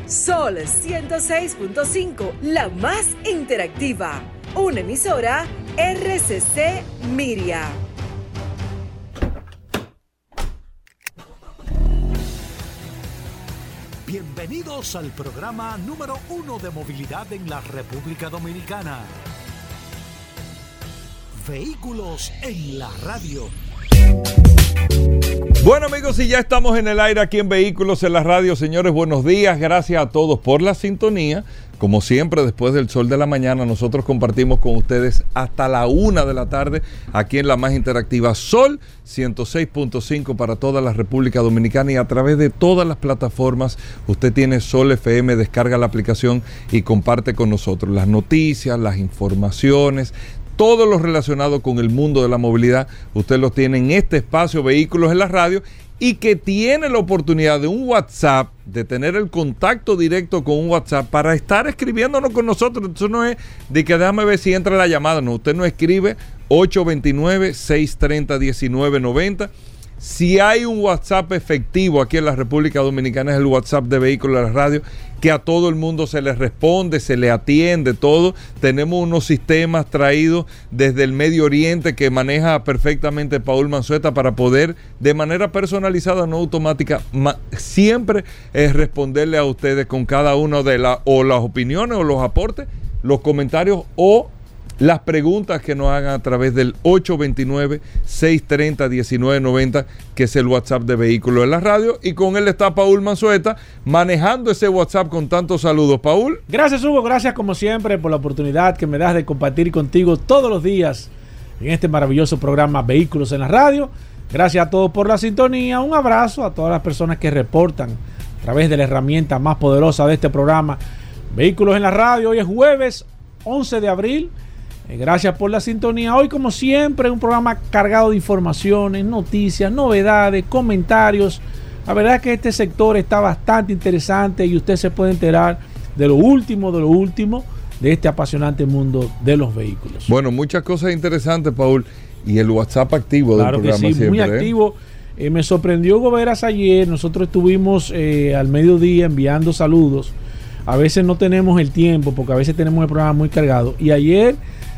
Sol 106.5, la más interactiva. Una emisora RCC Miria. Bienvenidos al programa número 1 de movilidad en la República Dominicana. Vehículos en la radio. Bueno, amigos, y ya estamos en el aire aquí en Vehículos en la radio. Señores, buenos días. Gracias a todos por la sintonía. Como siempre, después del sol de la mañana, nosotros compartimos con ustedes hasta la 1 de la tarde aquí en la más interactiva Sol 106.5 para toda la República Dominicana y a través de todas las plataformas. Usted tiene Sol FM, descarga la aplicación y comparte con nosotros las noticias, las informaciones, todo lo relacionado con el mundo de la movilidad. Usted lo tiene en este espacio Vehículos en la radio, y que tiene la oportunidad de un WhatsApp, de tener el contacto directo con un WhatsApp para estar escribiéndonos con nosotros. Eso no es de que déjame ver si entra la llamada. No, usted nos escribe 829-630-1990. Si hay un WhatsApp efectivo aquí en la República Dominicana, es el WhatsApp de Vehículos en la radio, que a todo el mundo se le responde, se le atiende, todo. Tenemos unos sistemas traídos desde el Medio Oriente que maneja perfectamente Paul Manzueta para poder, de manera personalizada, no automática, siempre responderle a ustedes con cada una de las opiniones o los aportes, los comentarios o las preguntas que nos hagan a través del 829-630-1990, que es el WhatsApp de Vehículos en la radio. Y con él está Paul Manzueta, manejando ese WhatsApp con tantos saludos. Paul. Gracias, Hugo. Gracias, como siempre, por la oportunidad que me das de compartir contigo todos los días en este maravilloso programa Vehículos en la radio. Gracias a todos por la sintonía. Un abrazo a todas las personas que reportan a través de la herramienta más poderosa de este programa, Vehículos en la radio. Hoy es jueves 11 de abril. Gracias por la sintonía. Hoy, como siempre, un programa cargado de informaciones, noticias, novedades, comentarios. La verdad es que este sector está bastante interesante y usted se puede enterar de lo último de este apasionante mundo de los vehículos. Bueno, muchas cosas interesantes, Paul. Y el WhatsApp activo del programa. Claro que sí, siempre, muy activo. Me sorprendió, Hugo Veras, ayer. Nosotros estuvimos al mediodía enviando saludos. A veces no tenemos el tiempo porque a veces tenemos el programa muy cargado. Y ayer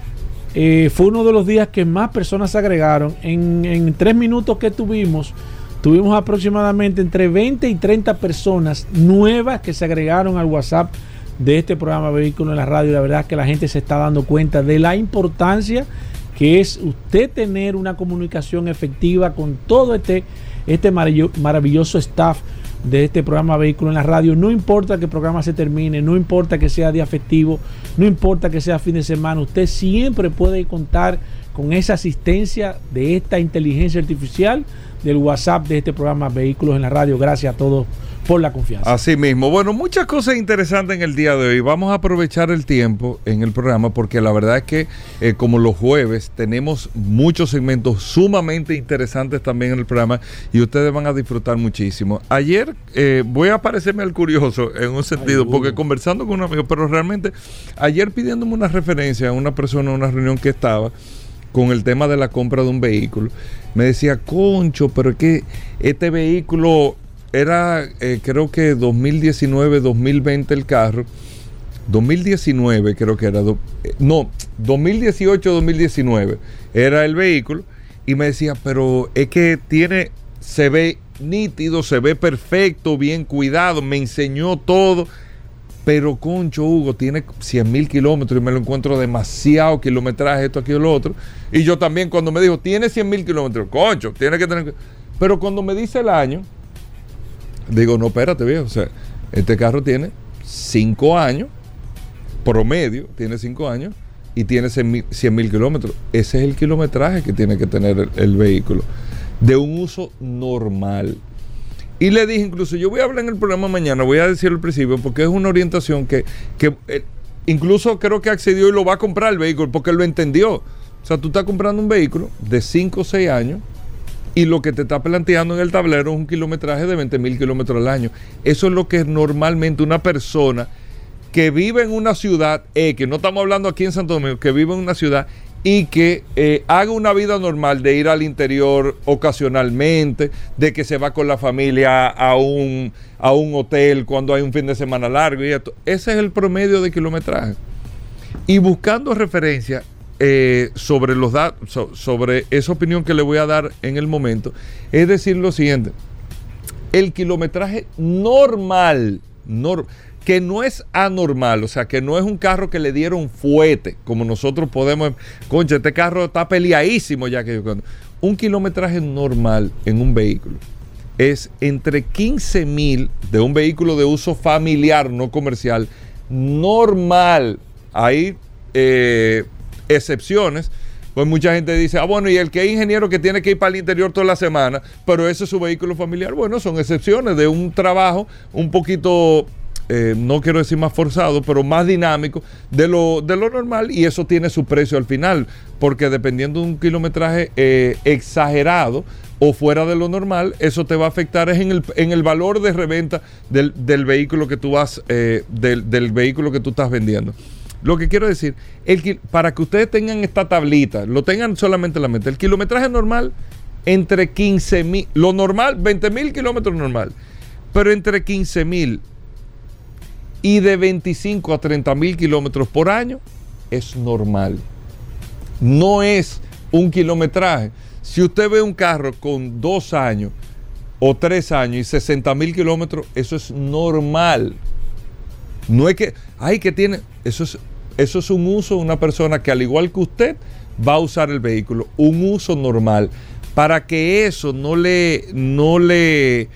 fue uno de los días que más personas se agregaron. En 3 minutos que tuvimos aproximadamente entre 20 y 30 personas nuevas que se agregaron al WhatsApp de este programa Vehículos en la radio. La verdad es que la gente se está dando cuenta de la importancia que es usted tener una comunicación efectiva con todo este maravilloso staff de este programa Vehículos en la radio. No importa que el programa se termine, no importa que sea día festivo, no importa que sea fin de semana, usted siempre puede contar con esa asistencia de esta inteligencia artificial del WhatsApp de este programa Vehículos en la radio. Gracias a todos por la confianza. Así mismo. Bueno, muchas cosas interesantes en el día de hoy. Vamos a aprovechar el tiempo en el programa porque la verdad es que como los jueves tenemos muchos segmentos sumamente interesantes también en el programa y ustedes van a disfrutar muchísimo. Ayer voy a parecerme al curioso en un sentido, porque conversando con un amigo, pero realmente ayer pidiéndome una referencia a una persona en una reunión que estaba con el tema de la compra de un vehículo, me decía, concho, pero es que este vehículo era, creo que 2019, 2020 el carro, 2019 creo que era, 2018, 2019 era el vehículo, y me decía, pero es que se ve nítido, se ve perfecto, bien cuidado, me enseñó todo, pero concho, Hugo, tiene 100,000 kilómetros y me lo encuentro demasiado kilometraje, esto, aquí o lo otro. Y yo también, cuando me dijo, tiene 100,000 kilómetros, concho, tiene que tener. Pero cuando me dice el año, digo, no, espérate, viejo, o sea, este carro tiene 5 años, promedio, tiene 5 años y tiene 100,000 kilómetros. Ese es el kilometraje que tiene que tener el vehículo, de un uso normal. Y le dije, incluso, yo voy a hablar en el programa mañana, voy a decirlo al principio, porque es una orientación que incluso creo que accedió y lo va a comprar el vehículo, porque lo entendió. O sea, tú estás comprando un vehículo de 5 o 6 años y lo que te está planteando en el tablero es un kilometraje de 20,000 kilómetros al año. Eso es lo que normalmente una persona que vive en una ciudad, que no estamos hablando aquí en Santo Domingo, que vive en una ciudad y que haga una vida normal de ir al interior ocasionalmente, de que se va con la familia a un hotel cuando hay un fin de semana largo y esto. Ese es el promedio de kilometraje. Y buscando referencia sobre los datos, sobre esa opinión que le voy a dar en el momento, es decir lo siguiente: el kilometraje normal, que no es anormal, o sea, que no es un carro que le dieron fuete, como nosotros podemos, concha, este carro está peleadísimo ya que yo cuando. Un kilometraje normal en un vehículo es entre 15,000 de un vehículo de uso familiar, no comercial, normal. Hay excepciones, pues mucha gente dice, bueno, y el que es ingeniero que tiene que ir para el interior toda la semana, pero ese es su vehículo familiar. Bueno, son excepciones de un trabajo un poquito... no quiero decir más forzado, pero más dinámico de lo normal, y eso tiene su precio al final, porque dependiendo de un kilometraje exagerado o fuera de lo normal, eso te va a afectar en el valor de reventa del vehículo que tú vas, del vehículo que tú estás vendiendo. Lo que quiero decir, para que ustedes tengan esta tablita, lo tengan solamente en la mente, el kilometraje normal entre 15,000, lo normal, 20,000 kilómetros normal, pero entre 15,000 y de 25 a 30,000 kilómetros por año es normal. No es un kilometraje. Si usted ve un carro con 2 años o 3 años y 60,000 kilómetros, eso es normal. No es que, que tiene, eso es un uso de una persona que, al igual que usted, va a usar el vehículo, un uso normal, para que eso no le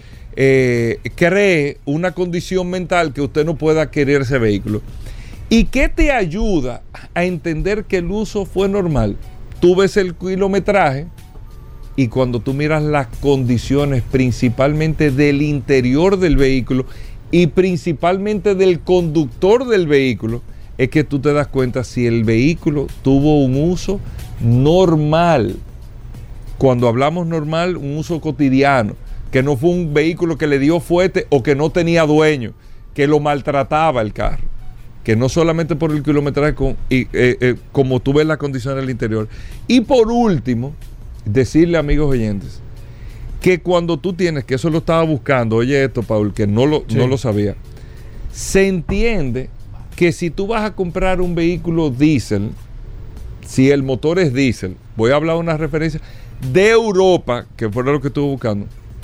cree una condición mental que usted no pueda adquirir ese vehículo. ¿Y qué te ayuda a entender que el uso fue normal? Tú ves el kilometraje y cuando tú miras las condiciones, principalmente del interior del vehículo y principalmente del conductor del vehículo, es que tú te das cuenta si el vehículo tuvo un uso normal. Cuando hablamos normal, un uso cotidiano, que no fue un vehículo que le dio fuete o que no tenía dueño, que lo maltrataba el carro, que no solamente por el kilometraje, como tú ves las condiciones del interior. Y por último, decirle, amigos oyentes, que cuando tú tienes, que eso lo estaba buscando, oye esto, Paul, que no lo sabía, se entiende que si tú vas a comprar un vehículo diésel, si el motor es diésel, voy a hablar de una referencia de Europa, que fue lo que estuve buscando,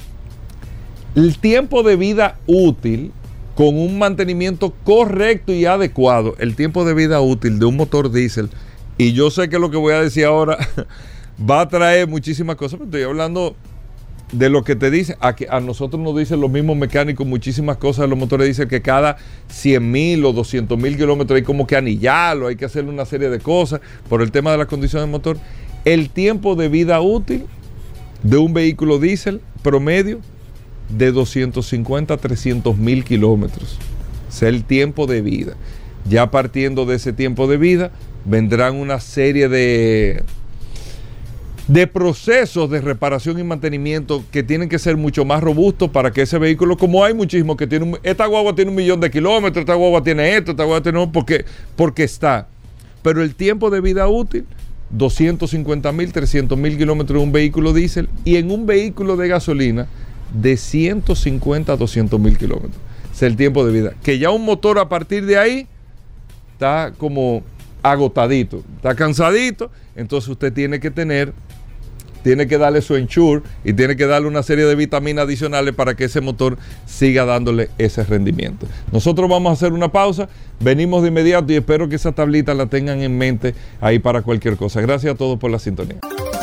el tiempo de vida útil, con un mantenimiento correcto y adecuado, el tiempo de vida útil de un motor diésel, y yo sé que lo que voy a decir ahora va a traer muchísimas cosas, pero estoy hablando de lo que te dice, a nosotros nos dicen los mismos mecánicos muchísimas cosas de los motores diésel, que cada 100,000 o 200,000 kilómetros hay como que anillarlo, hay que hacerle una serie de cosas por el tema de las condiciones del motor. El tiempo de vida útil de un vehículo diésel promedio de 250 a 300,000 kilómetros. Es el tiempo de vida. Ya partiendo de ese tiempo de vida, vendrán una serie de procesos de reparación y mantenimiento que tienen que ser mucho más robustos para que ese vehículo, como hay muchísimos que tienen, esta guagua tiene 1,000,000 de kilómetros, esta guagua tiene esto, esta guagua tiene porque está. Pero el tiempo de vida útil, 250,000, 300,000 kilómetros de un vehículo diésel, y en un vehículo de gasolina de 150 a 200,000 kilómetros. Es el tiempo de vida. Que ya un motor a partir de ahí está como agotadito, está cansadito, entonces usted tiene que darle su Ensure y tiene que darle una serie de vitaminas adicionales para que ese motor siga dándole ese rendimiento. Nosotros vamos a hacer una pausa, venimos de inmediato y espero que esa tablita la tengan en mente ahí para cualquier cosa. Gracias a todos por la sintonía.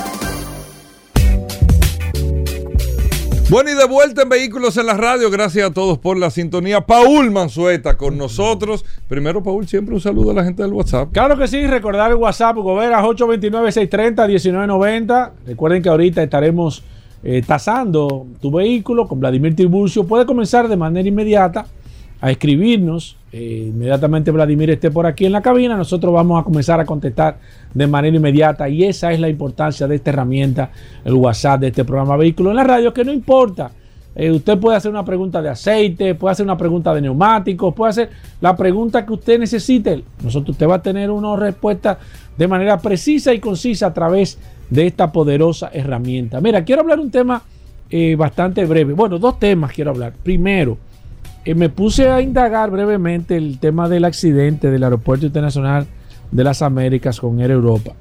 Bueno, y de vuelta en Vehículos en la Radio. Gracias a todos por la sintonía. Paul Manzueta con nosotros. Primero, Paul, siempre un saludo a la gente del WhatsApp. Claro que sí, recordar el WhatsApp, Goberas 829-630-1990. Recuerden que ahorita estaremos tasando tu vehículo con Vladimir Tiburcio. Puede comenzar de manera inmediata a escribirnos. Inmediatamente Vladimir esté por aquí en la cabina, nosotros vamos a comenzar a contestar de manera inmediata, y esa es la importancia de esta herramienta, el WhatsApp de este programa Vehículos en la Radio, que no importa Usted puede hacer una pregunta de aceite, puede hacer una pregunta de neumáticos, puede hacer la pregunta que usted necesite. Usted va a tener una respuesta de manera precisa y concisa a través de esta poderosa herramienta. Mira, quiero hablar un tema bastante breve. Bueno, dos temas quiero hablar. Primero, me puse a indagar brevemente el tema del accidente del Aeropuerto Internacional de las Américas con Air Europa.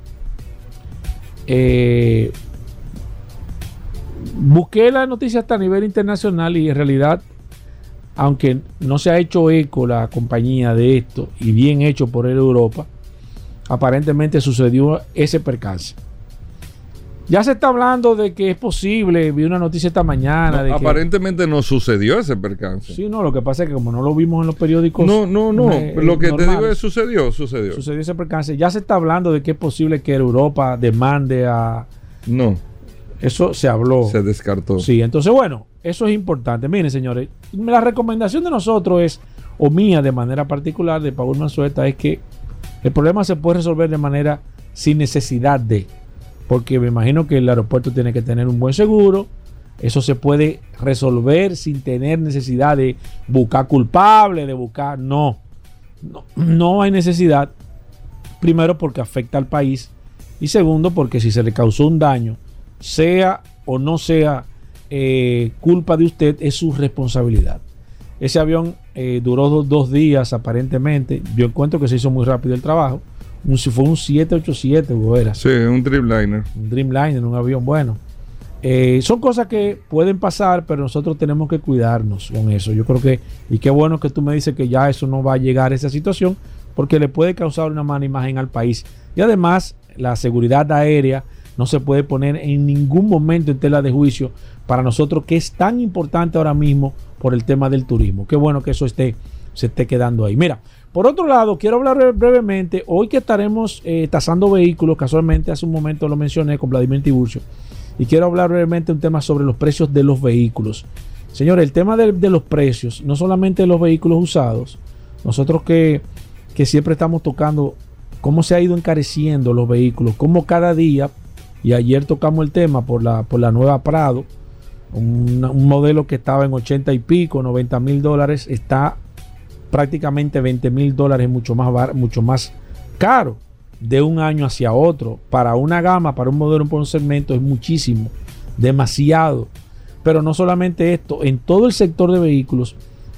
Busqué la noticia hasta a nivel internacional y en realidad, aunque no se ha hecho eco la compañía de esto y bien hecho por Air Europa, aparentemente sucedió ese percance. Ya se está hablando de que es posible, vi una noticia esta mañana. No, de aparentemente no sucedió ese percance. Sí, no, lo que pasa es que como no lo vimos en los periódicos. No, lo que te digo es sucedió. Sucedió ese percance. Ya se está hablando de que es posible que Europa demande a. No. Eso se habló. Se descartó. Sí, entonces bueno, eso es importante. Miren, señores, la recomendación de nosotros es, o mía de manera particular, de Paul Manzueta, es que el problema se puede resolver de manera sin necesidad de. Porque me imagino que el aeropuerto tiene que tener un buen seguro. Eso se puede resolver sin tener necesidad de buscar culpable, de buscar. No hay necesidad. Primero, porque afecta al país. Y segundo, porque si se le causó un daño, sea o no sea culpa de usted, es su responsabilidad. Ese avión duró 2 días aparentemente. Yo encuentro que se hizo muy rápido el trabajo. Fue un 787, era. Sí, un Dreamliner. Un Dreamliner, un avión bueno. Son cosas que pueden pasar, pero nosotros tenemos que cuidarnos con eso. Yo creo que, y qué bueno que tú me dices que ya eso no va a llegar a esa situación, porque le puede causar una mala imagen al país. Y además, la seguridad aérea no se puede poner en ningún momento en tela de juicio para nosotros, que es tan importante ahora mismo por el tema del turismo. Qué bueno que eso se esté quedando ahí. Mira, por otro lado, quiero hablar brevemente, hoy que estaremos tasando vehículos, casualmente hace un momento lo mencioné con Vladimir Tiburcio, y quiero hablar brevemente un tema sobre los precios de los vehículos. Señores, el tema de los precios, no solamente de los vehículos usados, nosotros que siempre estamos tocando cómo se ha ido encareciendo los vehículos, cómo cada día, y ayer tocamos el tema por la nueva Prado, un modelo que estaba en 80 y pico, $90,000, está prácticamente $20,000, mucho más caro de un año hacia otro. Para una gama, para un modelo, por un segmento, es muchísimo, demasiado. Pero no solamente esto, en todo el sector de vehículos,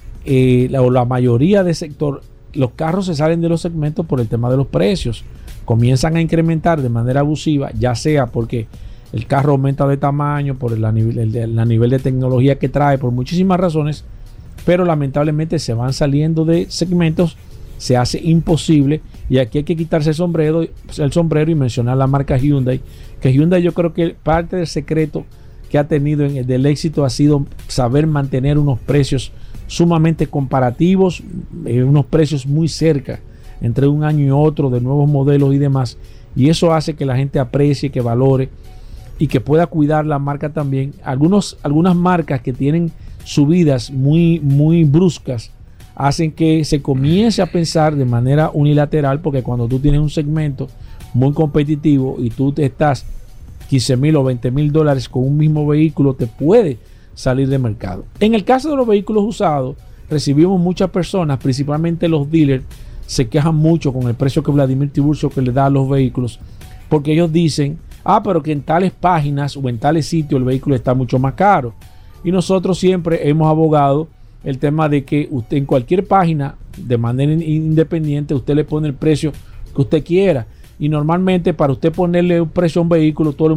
la mayoría del sector, los carros se salen de los segmentos por el tema de los precios. Comienzan a incrementar de manera abusiva, ya sea porque el carro aumenta de tamaño, por el nivel de tecnología que trae, por muchísimas razones, pero lamentablemente se van saliendo de segmentos, se hace imposible, y aquí hay que quitarse el sombrero y mencionar la marca Hyundai, que Hyundai, yo creo que parte del secreto que ha tenido del éxito ha sido saber mantener unos precios sumamente comparativos, unos precios muy cerca entre un año y otro de nuevos modelos y demás, y eso hace que la gente aprecie, que valore y que pueda cuidar la marca también. Algunas marcas que tienen subidas muy, muy bruscas hacen que se comience a pensar de manera unilateral, porque cuando tú tienes un segmento muy competitivo y tú te estás $15,000 o $20,000 con un mismo vehículo, te puede salir de mercado. En el caso de los vehículos usados, recibimos muchas personas, principalmente los dealers, se quejan mucho con el precio que Vladimir Tiburcio que le da a los vehículos, porque ellos dicen, pero que en tales páginas o en tales sitios el vehículo está mucho más caro. Y nosotros siempre hemos abogado el tema de que usted en cualquier página, de manera independiente, usted le pone el precio que usted quiera. Y normalmente para usted ponerle un precio a un vehículo, todo el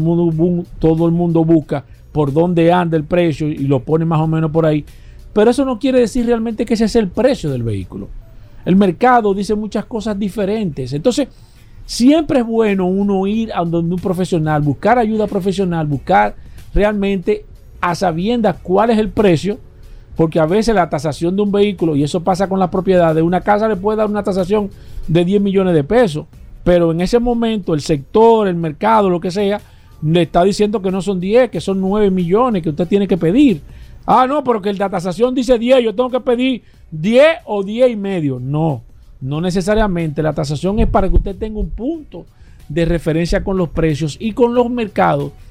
mundo busca por dónde anda el precio y lo pone más o menos por ahí. Pero eso no quiere decir realmente que ese es el precio del vehículo. El mercado dice muchas cosas diferentes. Entonces, siempre es bueno uno ir a donde un profesional, buscar ayuda profesional, buscar realmente a sabiendas cuál es el precio, porque a veces la tasación de un vehículo, y eso pasa con la propiedad de una casa, le puede dar una tasación de 10 millones de pesos, pero en ese momento el sector, el mercado, lo que sea, le está diciendo que no son 10, que son 9 millones que usted tiene que pedir. No, pero que la tasación dice 10, yo tengo que pedir 10 o 10 y medio. No necesariamente. La tasación es para que usted tenga un punto de referencia con los precios y con los mercados,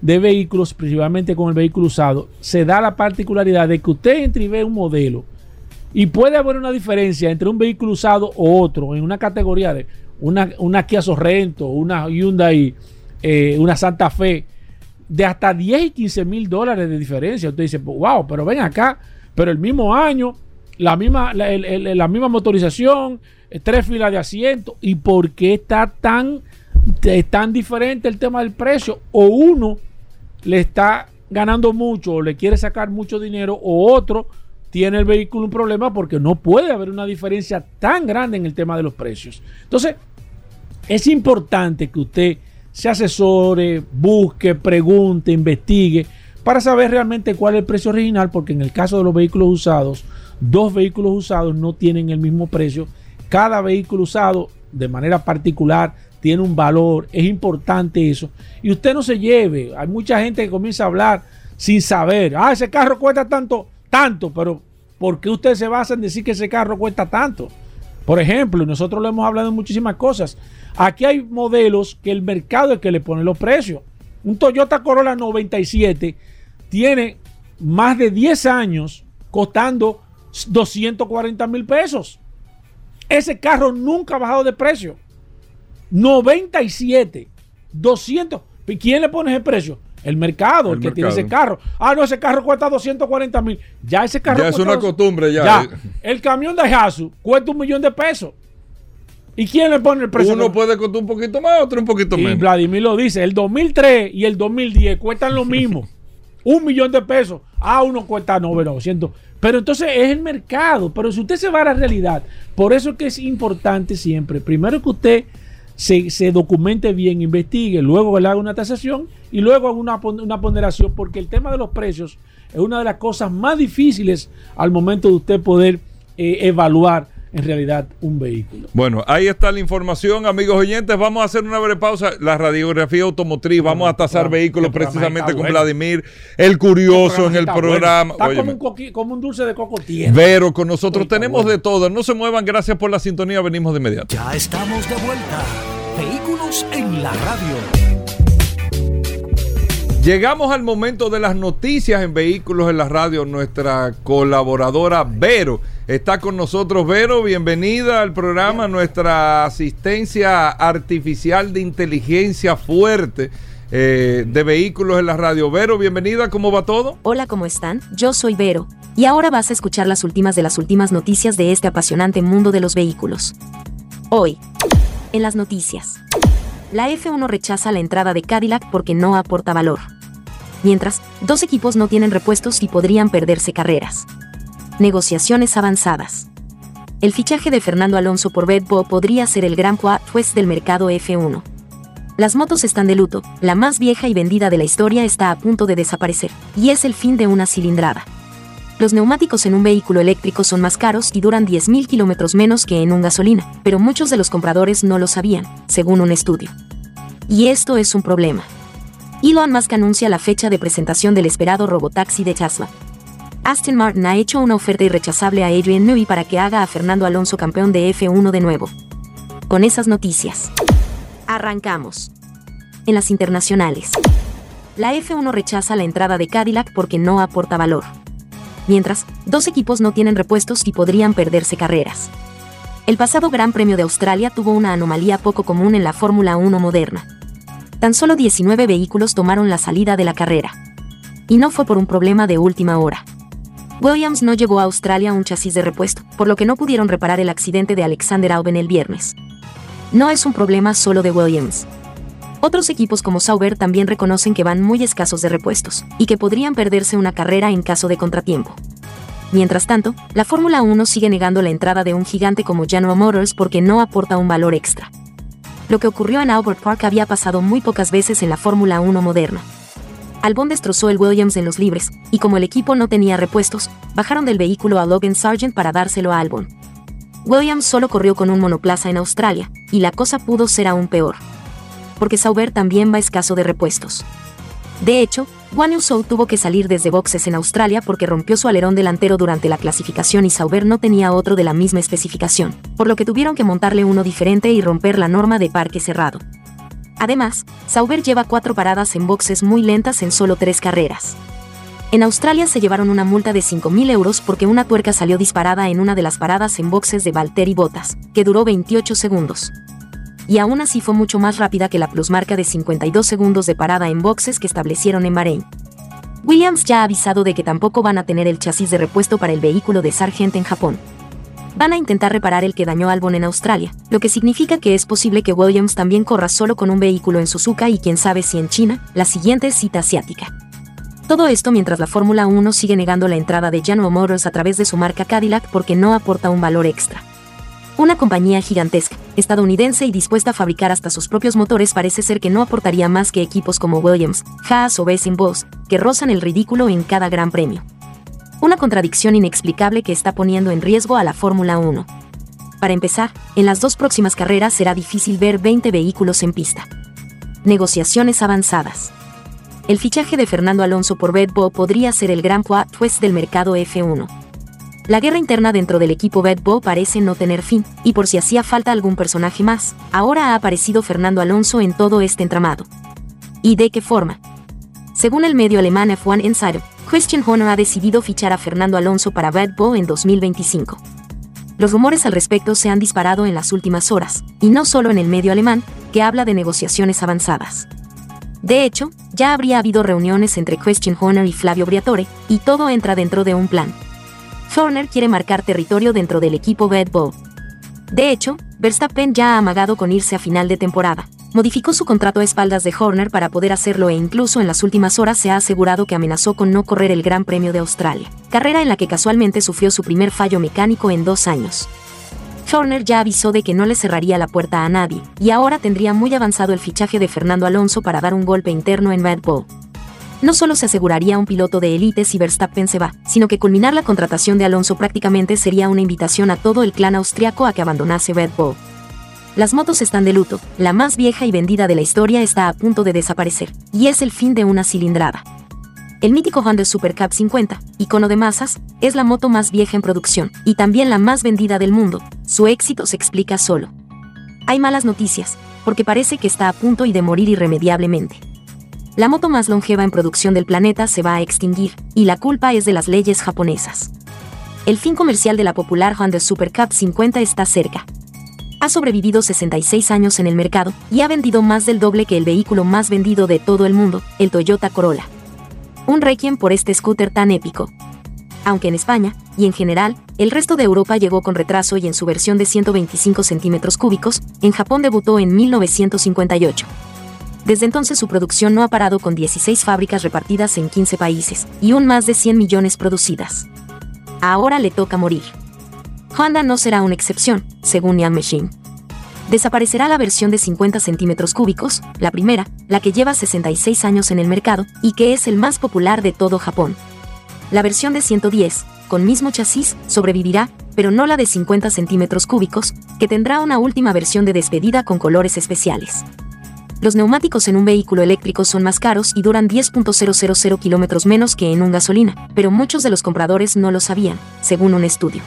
de vehículos, principalmente con el vehículo usado, se da la particularidad de que usted entre y ve un modelo y puede haber una diferencia entre un vehículo usado o otro en una categoría de una Kia Sorrento, una Hyundai, una Santa Fe, de hasta 10 y 15 mil dólares de diferencia. Usted dice, wow, pero ven acá, pero el mismo año, la misma motorización, 3 filas de asiento. ¿Y por qué está tan diferente el tema del precio? O uno le está ganando mucho o le quiere sacar mucho dinero, o otro tiene el vehículo un problema porque no puede haber una diferencia tan grande en el tema de los precios. Entonces, es importante que usted se asesore, busque, pregunte, investigue para saber realmente cuál es el precio original, porque en el caso de los vehículos usados, 2 vehículos usados no tienen el mismo precio. Cada vehículo usado de manera particular tiene un valor, es importante eso. Y usted no se lleve, hay mucha gente que comienza a hablar sin saber, ese carro cuesta tanto, pero ¿por qué usted se basa en decir que ese carro cuesta tanto? Por ejemplo, nosotros lo hemos hablado en muchísimas cosas. Aquí hay modelos que el mercado es que le pone los precios. Un Toyota Corolla 97 tiene más de 10 años costando 240 mil pesos. Ese carro nunca ha bajado de precio. 97, 200. ¿Y quién le pone ese precio? El mercado, el que tiene ese carro. No, ese carro cuesta 240 mil. Ya ese carro ya es una costumbre ya. El camión de Daihatsu cuesta $1,000,000 de pesos. ¿Y quién le pone el precio? Uno puede costar un poquito más, otro un poquito menos. Y Vladimir lo dice, el 2003 y el 2010 cuestan lo mismo. $1,000,000 de pesos. Uno cuesta 900. Pero entonces es el mercado. Pero si usted se va a la realidad, por eso es que es importante siempre, primero que usted se documente bien, investigue, luego le haga una tasación y luego haga una ponderación, porque el tema de los precios es una de las cosas más difíciles al momento de usted poder evaluar en realidad un vehículo. Bueno, ahí está la información, amigos oyentes. Vamos a hacer una breve pausa. La radiografía automotriz, vamos a tasar vehículos precisamente con Vladimir, el curioso en el programa. Está como un dulce de coco tierno. Vero, con nosotros tenemos de todo. No se muevan, gracias por la sintonía. Venimos de inmediato. Ya estamos de vuelta. Vehículos en la radio. Llegamos al momento de las noticias en Vehículos en la Radio. Nuestra colaboradora Vero está con nosotros. Vero, bienvenida al programa, nuestra asistencia artificial de inteligencia fuerte de Vehículos en la Radio. Vero, bienvenida, ¿cómo va todo? Hola, ¿cómo están? Yo soy Vero, y ahora vas a escuchar las últimas de las últimas noticias de este apasionante mundo de los vehículos. Hoy, en las noticias, la F1 rechaza la entrada de Cadillac porque no aporta valor. Mientras, 2 equipos no tienen repuestos y podrían perderse carreras. Negociaciones avanzadas. El fichaje de Fernando Alonso por Red Bull podría ser el gran plot twist del mercado F1. Las motos están de luto, la más vieja y vendida de la historia está a punto de desaparecer, y es el fin de una cilindrada. Los neumáticos en un vehículo eléctrico son más caros y duran 10.000 kilómetros menos que en un gasolina, pero muchos de los compradores no lo sabían, según un estudio. Y esto es un problema. Elon Musk anuncia la fecha de presentación del esperado robotaxi de Tesla. Aston Martin ha hecho una oferta irrechazable a Adrian Newey para que haga a Fernando Alonso campeón de F1 de nuevo. Con esas noticias, arrancamos. En las internacionales, la F1 rechaza la entrada de Cadillac porque no aporta valor. Mientras, 2 equipos no tienen repuestos y podrían perderse carreras. El pasado Gran Premio de Australia tuvo una anomalía poco común en la Fórmula 1 moderna. Tan solo 19 vehículos tomaron la salida de la carrera. Y no fue por un problema de última hora. Williams no llevó a Australia un chasis de repuesto, por lo que no pudieron reparar el accidente de Alexander Albon el viernes. No es un problema solo de Williams. Otros equipos como Sauber también reconocen que van muy escasos de repuestos, y que podrían perderse una carrera en caso de contratiempo. Mientras tanto, la Fórmula 1 sigue negando la entrada de un gigante como General Motors porque no aporta un valor extra. Lo que ocurrió en Albert Park había pasado muy pocas veces en la Fórmula 1 moderna. Albon destrozó el Williams en los libres, y como el equipo no tenía repuestos, bajaron del vehículo a Logan Sargent para dárselo a Albon. Williams solo corrió con un monoplaza en Australia, y la cosa pudo ser aún peor. Porque Sauber también va escaso de repuestos. De hecho, Guan Yu Zhou tuvo que salir desde boxes en Australia porque rompió su alerón delantero durante la clasificación y Sauber no tenía otro de la misma especificación, por lo que tuvieron que montarle uno diferente y romper la norma de parque cerrado. Además, Sauber lleva 4 paradas en boxes muy lentas en solo 3 carreras. En Australia se llevaron una multa de 5.000 euros porque una tuerca salió disparada en una de las paradas en boxes de Valtteri Bottas, que duró 28 segundos. Y aún así fue mucho más rápida que la plusmarca de 52 segundos de parada en boxes que establecieron en Bahrein. Williams ya ha avisado de que tampoco van a tener el chasis de repuesto para el vehículo de Sargent en Japón. Van a intentar reparar el que dañó Albon en Australia, lo que significa que es posible que Williams también corra solo con un vehículo en Suzuka y quién sabe si en China, la siguiente cita asiática. Todo esto mientras la Fórmula 1 sigue negando la entrada de General Motors a través de su marca Cadillac porque no aporta un valor extra. Una compañía gigantesca, estadounidense y dispuesta a fabricar hasta sus propios motores parece ser que no aportaría más que equipos como Williams, Haas o Westinghouse, que rozan el ridículo en cada gran premio. Una contradicción inexplicable que está poniendo en riesgo a la Fórmula 1. Para empezar, en las 2 próximas carreras será difícil ver 20 vehículos en pista. Negociaciones avanzadas. El fichaje de Fernando Alonso por Red Bull podría ser el gran plot twist del mercado F1. La guerra interna dentro del equipo Red Bull parece no tener fin, y por si hacía falta algún personaje más, ahora ha aparecido Fernando Alonso en todo este entramado. ¿Y de qué forma? Según el medio alemán F1 Insider, Christian Horner ha decidido fichar a Fernando Alonso para Red Bull en 2025. Los rumores al respecto se han disparado en las últimas horas, y no solo en el medio alemán, que habla de negociaciones avanzadas. De hecho, ya habría habido reuniones entre Christian Horner y Flavio Briatore, y todo entra dentro de un plan. Horner quiere marcar territorio dentro del equipo Red Bull. De hecho, Verstappen ya ha amagado con irse a final de temporada. Modificó su contrato a espaldas de Horner para poder hacerlo e incluso en las últimas horas se ha asegurado que amenazó con no correr el Gran Premio de Australia, carrera en la que casualmente sufrió su primer fallo mecánico en 2 años. Horner ya avisó de que no le cerraría la puerta a nadie, y ahora tendría muy avanzado el fichaje de Fernando Alonso para dar un golpe interno en Red Bull. No solo se aseguraría un piloto de élite si Verstappen se va, sino que culminar la contratación de Alonso prácticamente sería una invitación a todo el clan austriaco a que abandonase Red Bull. Las motos están de luto, la más vieja y vendida de la historia está a punto de desaparecer, y es el fin de una cilindrada. El mítico Honda Super Cup 50, icono de masas, es la moto más vieja en producción, y también la más vendida del mundo. Su éxito se explica solo. Hay malas noticias, porque parece que está a punto de morir irremediablemente. La moto más longeva en producción del planeta se va a extinguir, y la culpa es de las leyes japonesas. El fin comercial de la popular Honda Super Cup 50 está cerca. Ha sobrevivido 66 años en el mercado, y ha vendido más del doble que el vehículo más vendido de todo el mundo, el Toyota Corolla. Un requiem por este scooter tan épico. Aunque en España, y en general, el resto de Europa llegó con retraso y en su versión de 125 centímetros cúbicos, en Japón debutó en 1958. Desde entonces su producción no ha parado con 16 fábricas repartidas en 15 países, y un más de 100 millones producidas. Ahora le toca morir. Honda no será una excepción, según Neon Machine. Desaparecerá la versión de 50 centímetros cúbicos, la primera, la que lleva 66 años en el mercado, y que es el más popular de todo Japón. La versión de 110, con mismo chasis, sobrevivirá, pero no la de 50 centímetros cúbicos, que tendrá una última versión de despedida con colores especiales. Los neumáticos en un vehículo eléctrico son más caros y duran 10.000 kilómetros menos que en un gasolina, pero muchos de los compradores no lo sabían, según un estudio.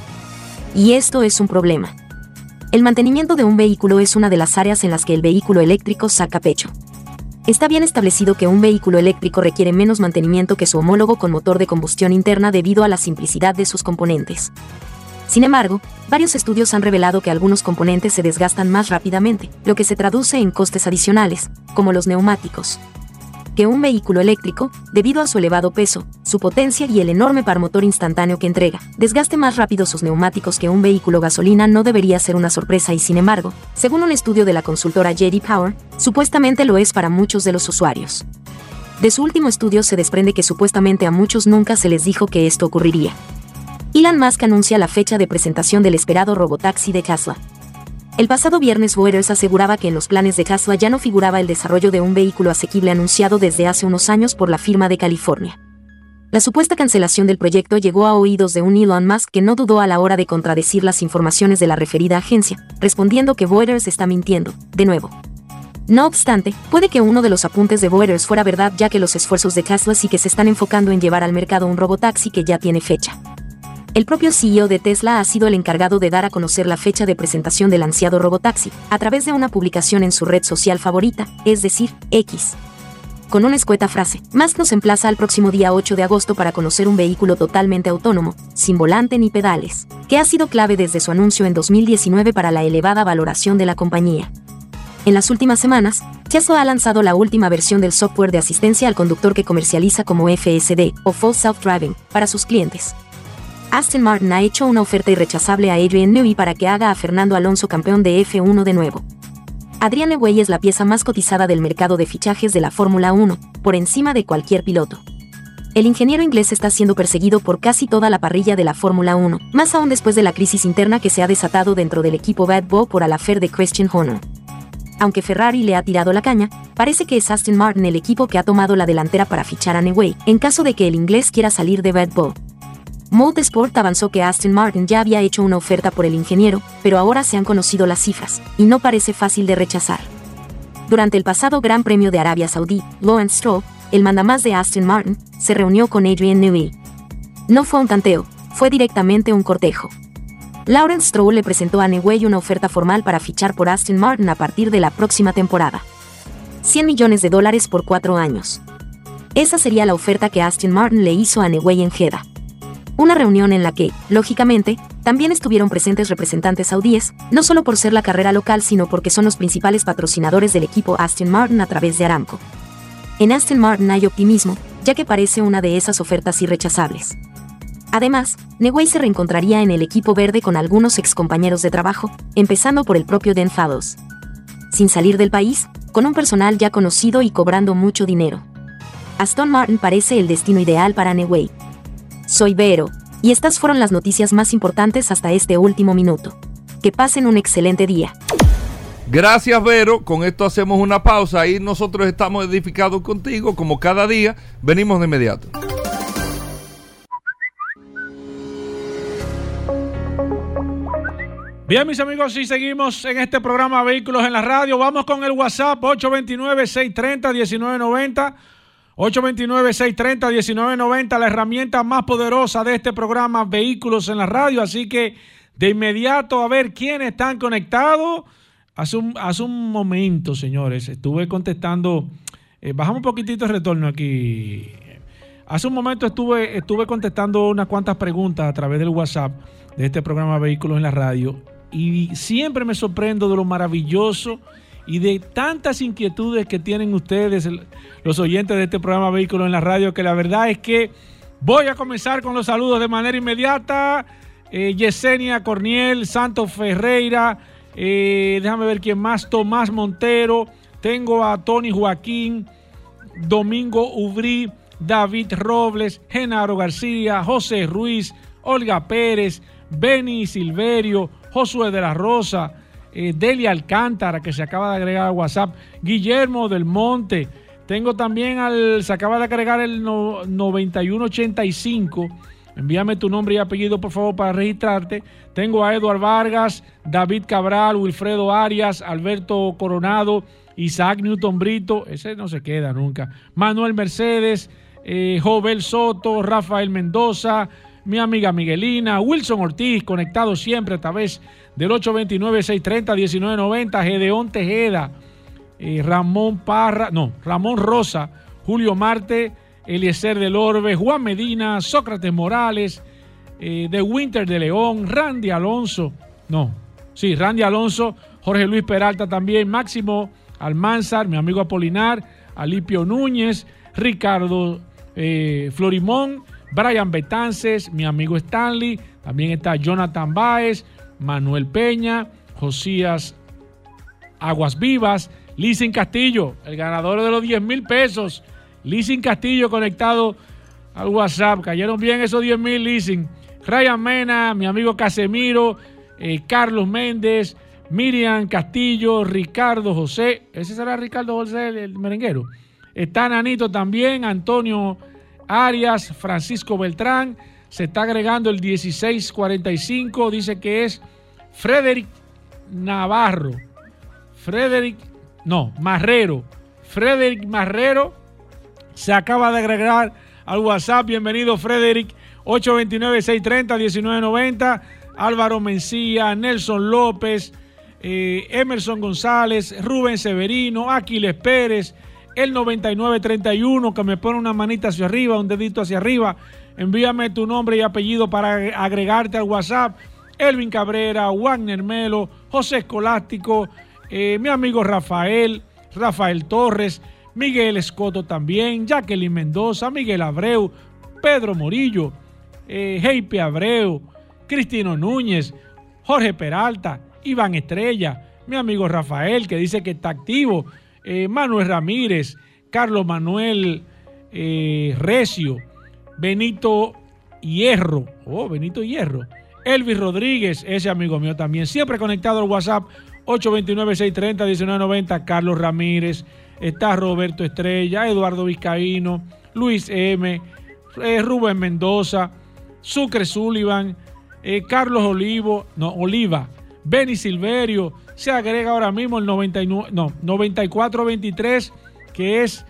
Y esto es un problema. El mantenimiento de un vehículo es una de las áreas en las que el vehículo eléctrico saca pecho. Está bien establecido que un vehículo eléctrico requiere menos mantenimiento que su homólogo con motor de combustión interna debido a la simplicidad de sus componentes. Sin embargo, varios estudios han revelado que algunos componentes se desgastan más rápidamente, lo que se traduce en costes adicionales, como los neumáticos. Que un vehículo eléctrico, debido a su elevado peso, su potencia y el enorme par motor instantáneo que entrega, desgaste más rápido sus neumáticos que un vehículo gasolina no debería ser una sorpresa y sin embargo, según un estudio de la consultora J.D. Power, supuestamente lo es para muchos de los usuarios. De su último estudio se desprende que supuestamente a muchos nunca se les dijo que esto ocurriría. Elon Musk anuncia la fecha de presentación del esperado robotaxi de Tesla. El pasado viernes Reuters aseguraba que en los planes de Tesla ya no figuraba el desarrollo de un vehículo asequible anunciado desde hace unos años por la firma de California. La supuesta cancelación del proyecto llegó a oídos de un Elon Musk que no dudó a la hora de contradecir las informaciones de la referida agencia, respondiendo que Reuters está mintiendo, de nuevo. No obstante, puede que uno de los apuntes de Reuters fuera verdad ya que los esfuerzos de Tesla sí que se están enfocando en llevar al mercado un robotaxi que ya tiene fecha. El propio CEO de Tesla ha sido el encargado de dar a conocer la fecha de presentación del ansiado robotaxi, a través de una publicación en su red social favorita, es decir, X. Con una escueta frase, Musk nos emplaza al próximo día 8 de agosto para conocer un vehículo totalmente autónomo, sin volante ni pedales, que ha sido clave desde su anuncio en 2019 para la elevada valoración de la compañía. En las últimas semanas, Tesla ha lanzado la última versión del software de asistencia al conductor que comercializa como FSD, o Full Self-Driving, para sus clientes. Aston Martin ha hecho una oferta irrechazable a Adrian Newey para que haga a Fernando Alonso campeón de F1 de nuevo. Adrian Newey es la pieza más cotizada del mercado de fichajes de la Fórmula 1, por encima de cualquier piloto. El ingeniero inglés está siendo perseguido por casi toda la parrilla de la Fórmula 1, más aún después de la crisis interna que se ha desatado dentro del equipo Red Bull por el affair de Christian Horner. Aunque Ferrari le ha tirado la caña, parece que es Aston Martin el equipo que ha tomado la delantera para fichar a Newey, en caso de que el inglés quiera salir de Red Bull. Motorsport avanzó que Aston Martin ya había hecho una oferta por el ingeniero, pero ahora se han conocido las cifras, y no parece fácil de rechazar. Durante el pasado Gran Premio de Arabia Saudí, Lawrence Stroll, el mandamás de Aston Martin, se reunió con Adrian Newey. No fue un tanteo, fue directamente un cortejo. Lawrence Stroll le presentó a Newey una oferta formal para fichar por Aston Martin a partir de la próxima temporada. $100 millones por 4 años. Esa sería la oferta que Aston Martin le hizo a Newey en Jeddah. Una reunión en la que, lógicamente, también estuvieron presentes representantes saudíes, no solo por ser la carrera local sino porque son los principales patrocinadores del equipo Aston Martin a través de Aramco. En Aston Martin hay optimismo, ya que parece una de esas ofertas irrechazables. Además, Newey se reencontraría en el equipo verde con algunos excompañeros de trabajo, empezando por el propio Dan Fallows. Sin salir del país, con un personal ya conocido y cobrando mucho dinero. Aston Martin parece el destino ideal para Newey. Soy Vero, y estas fueron las noticias más importantes hasta este último minuto. Que pasen un excelente día. Gracias, Vero. Con esto hacemos una pausa y nosotros estamos edificados contigo, como cada día. Venimos de inmediato. Bien, mis amigos, y seguimos en este programa Vehículos en la Radio. Vamos con el WhatsApp 829-630-1990. 829-630-1990, la herramienta más poderosa de este programa Vehículos en la Radio. Así que de inmediato a ver quiénes están conectados. Hace un momento, señores, estuve contestando, bajamos un poquitito el retorno aquí. Hace un momento estuve contestando unas cuantas preguntas a través del WhatsApp de este programa Vehículos en la Radio y siempre me sorprendo de lo maravilloso y de tantas inquietudes que tienen ustedes, los oyentes de este programa Vehículos en la Radio, que la verdad es que voy a comenzar con los saludos de manera inmediata. Yesenia Corniel, Santos Ferreira, déjame ver quién más, Tomás Montero, tengo a Tony Joaquín, Domingo Ubrí, David Robles, Genaro García, José Ruiz, Olga Pérez, Beni Silverio, Josué de la Rosa, Delia Alcántara, que se acaba de agregar a WhatsApp, Guillermo del Monte, tengo también se acaba de agregar el 9185, envíame tu nombre y apellido por favor para registrarte. Tengo a Eduard Vargas, David Cabral, Wilfredo Arias, Alberto Coronado, Isaac Newton Brito, ese no se queda nunca, Manuel Mercedes, Jovel Soto, Rafael Mendoza, mi amiga Miguelina, Wilson Ortiz, conectado siempre a través del 829-630-1990, Gedeón Tejeda, Ramón Rosa, Julio Marte, Eliezer del Orbe, Juan Medina, Sócrates Morales, de Winter de León, Randy Alonso, Jorge Luis Peralta también, Máximo Almanzar, mi amigo Apolinar, Alipio Núñez, Ricardo Florimón, Brian Betances, mi amigo Stanley, también está Jonathan Báez, Manuel Peña, Josías Aguas Vivas, Lizin Castillo, el ganador de los 10,000 pesos, Lizin Castillo conectado al WhatsApp, cayeron bien esos 10,000 Lizin, Ryan Mena, mi amigo Casemiro, Carlos Méndez, Miriam Castillo, Ricardo José, ese será Ricardo José, el merenguero, está Nanito también, Antonio Arias, Francisco Beltrán, se está agregando el 1645, dice que es Frederick Marrero, se acaba de agregar al WhatsApp, bienvenido Frederick, 829-630-1990. Álvaro Mencía, Nelson López, Emerson González, Rubén Severino, Aquiles Pérez, el 9931 que me pone una manita hacia arriba, un dedito hacia arriba. Envíame tu nombre y apellido para agregarte al WhatsApp. Elvin Cabrera, Wagner Melo, José Escolástico, mi amigo Rafael Torres, Miguel Escoto también, Jacqueline Mendoza, Miguel Abreu, Pedro Morillo, Heipe Abreu, Cristino Núñez, Jorge Peralta, Iván Estrella, mi amigo Rafael que dice que está activo, Manuel Ramírez, Carlos Manuel Recio, Benito Hierro, Elvis Rodríguez, ese amigo mío también, siempre conectado al WhatsApp, 829-630-1990, Carlos Ramírez, está Roberto Estrella, Eduardo Vizcaíno, Luis M., Rubén Mendoza, Sucre Sullivan, Carlos Oliva, Benny Silverio, se agrega ahora mismo el 9423, que es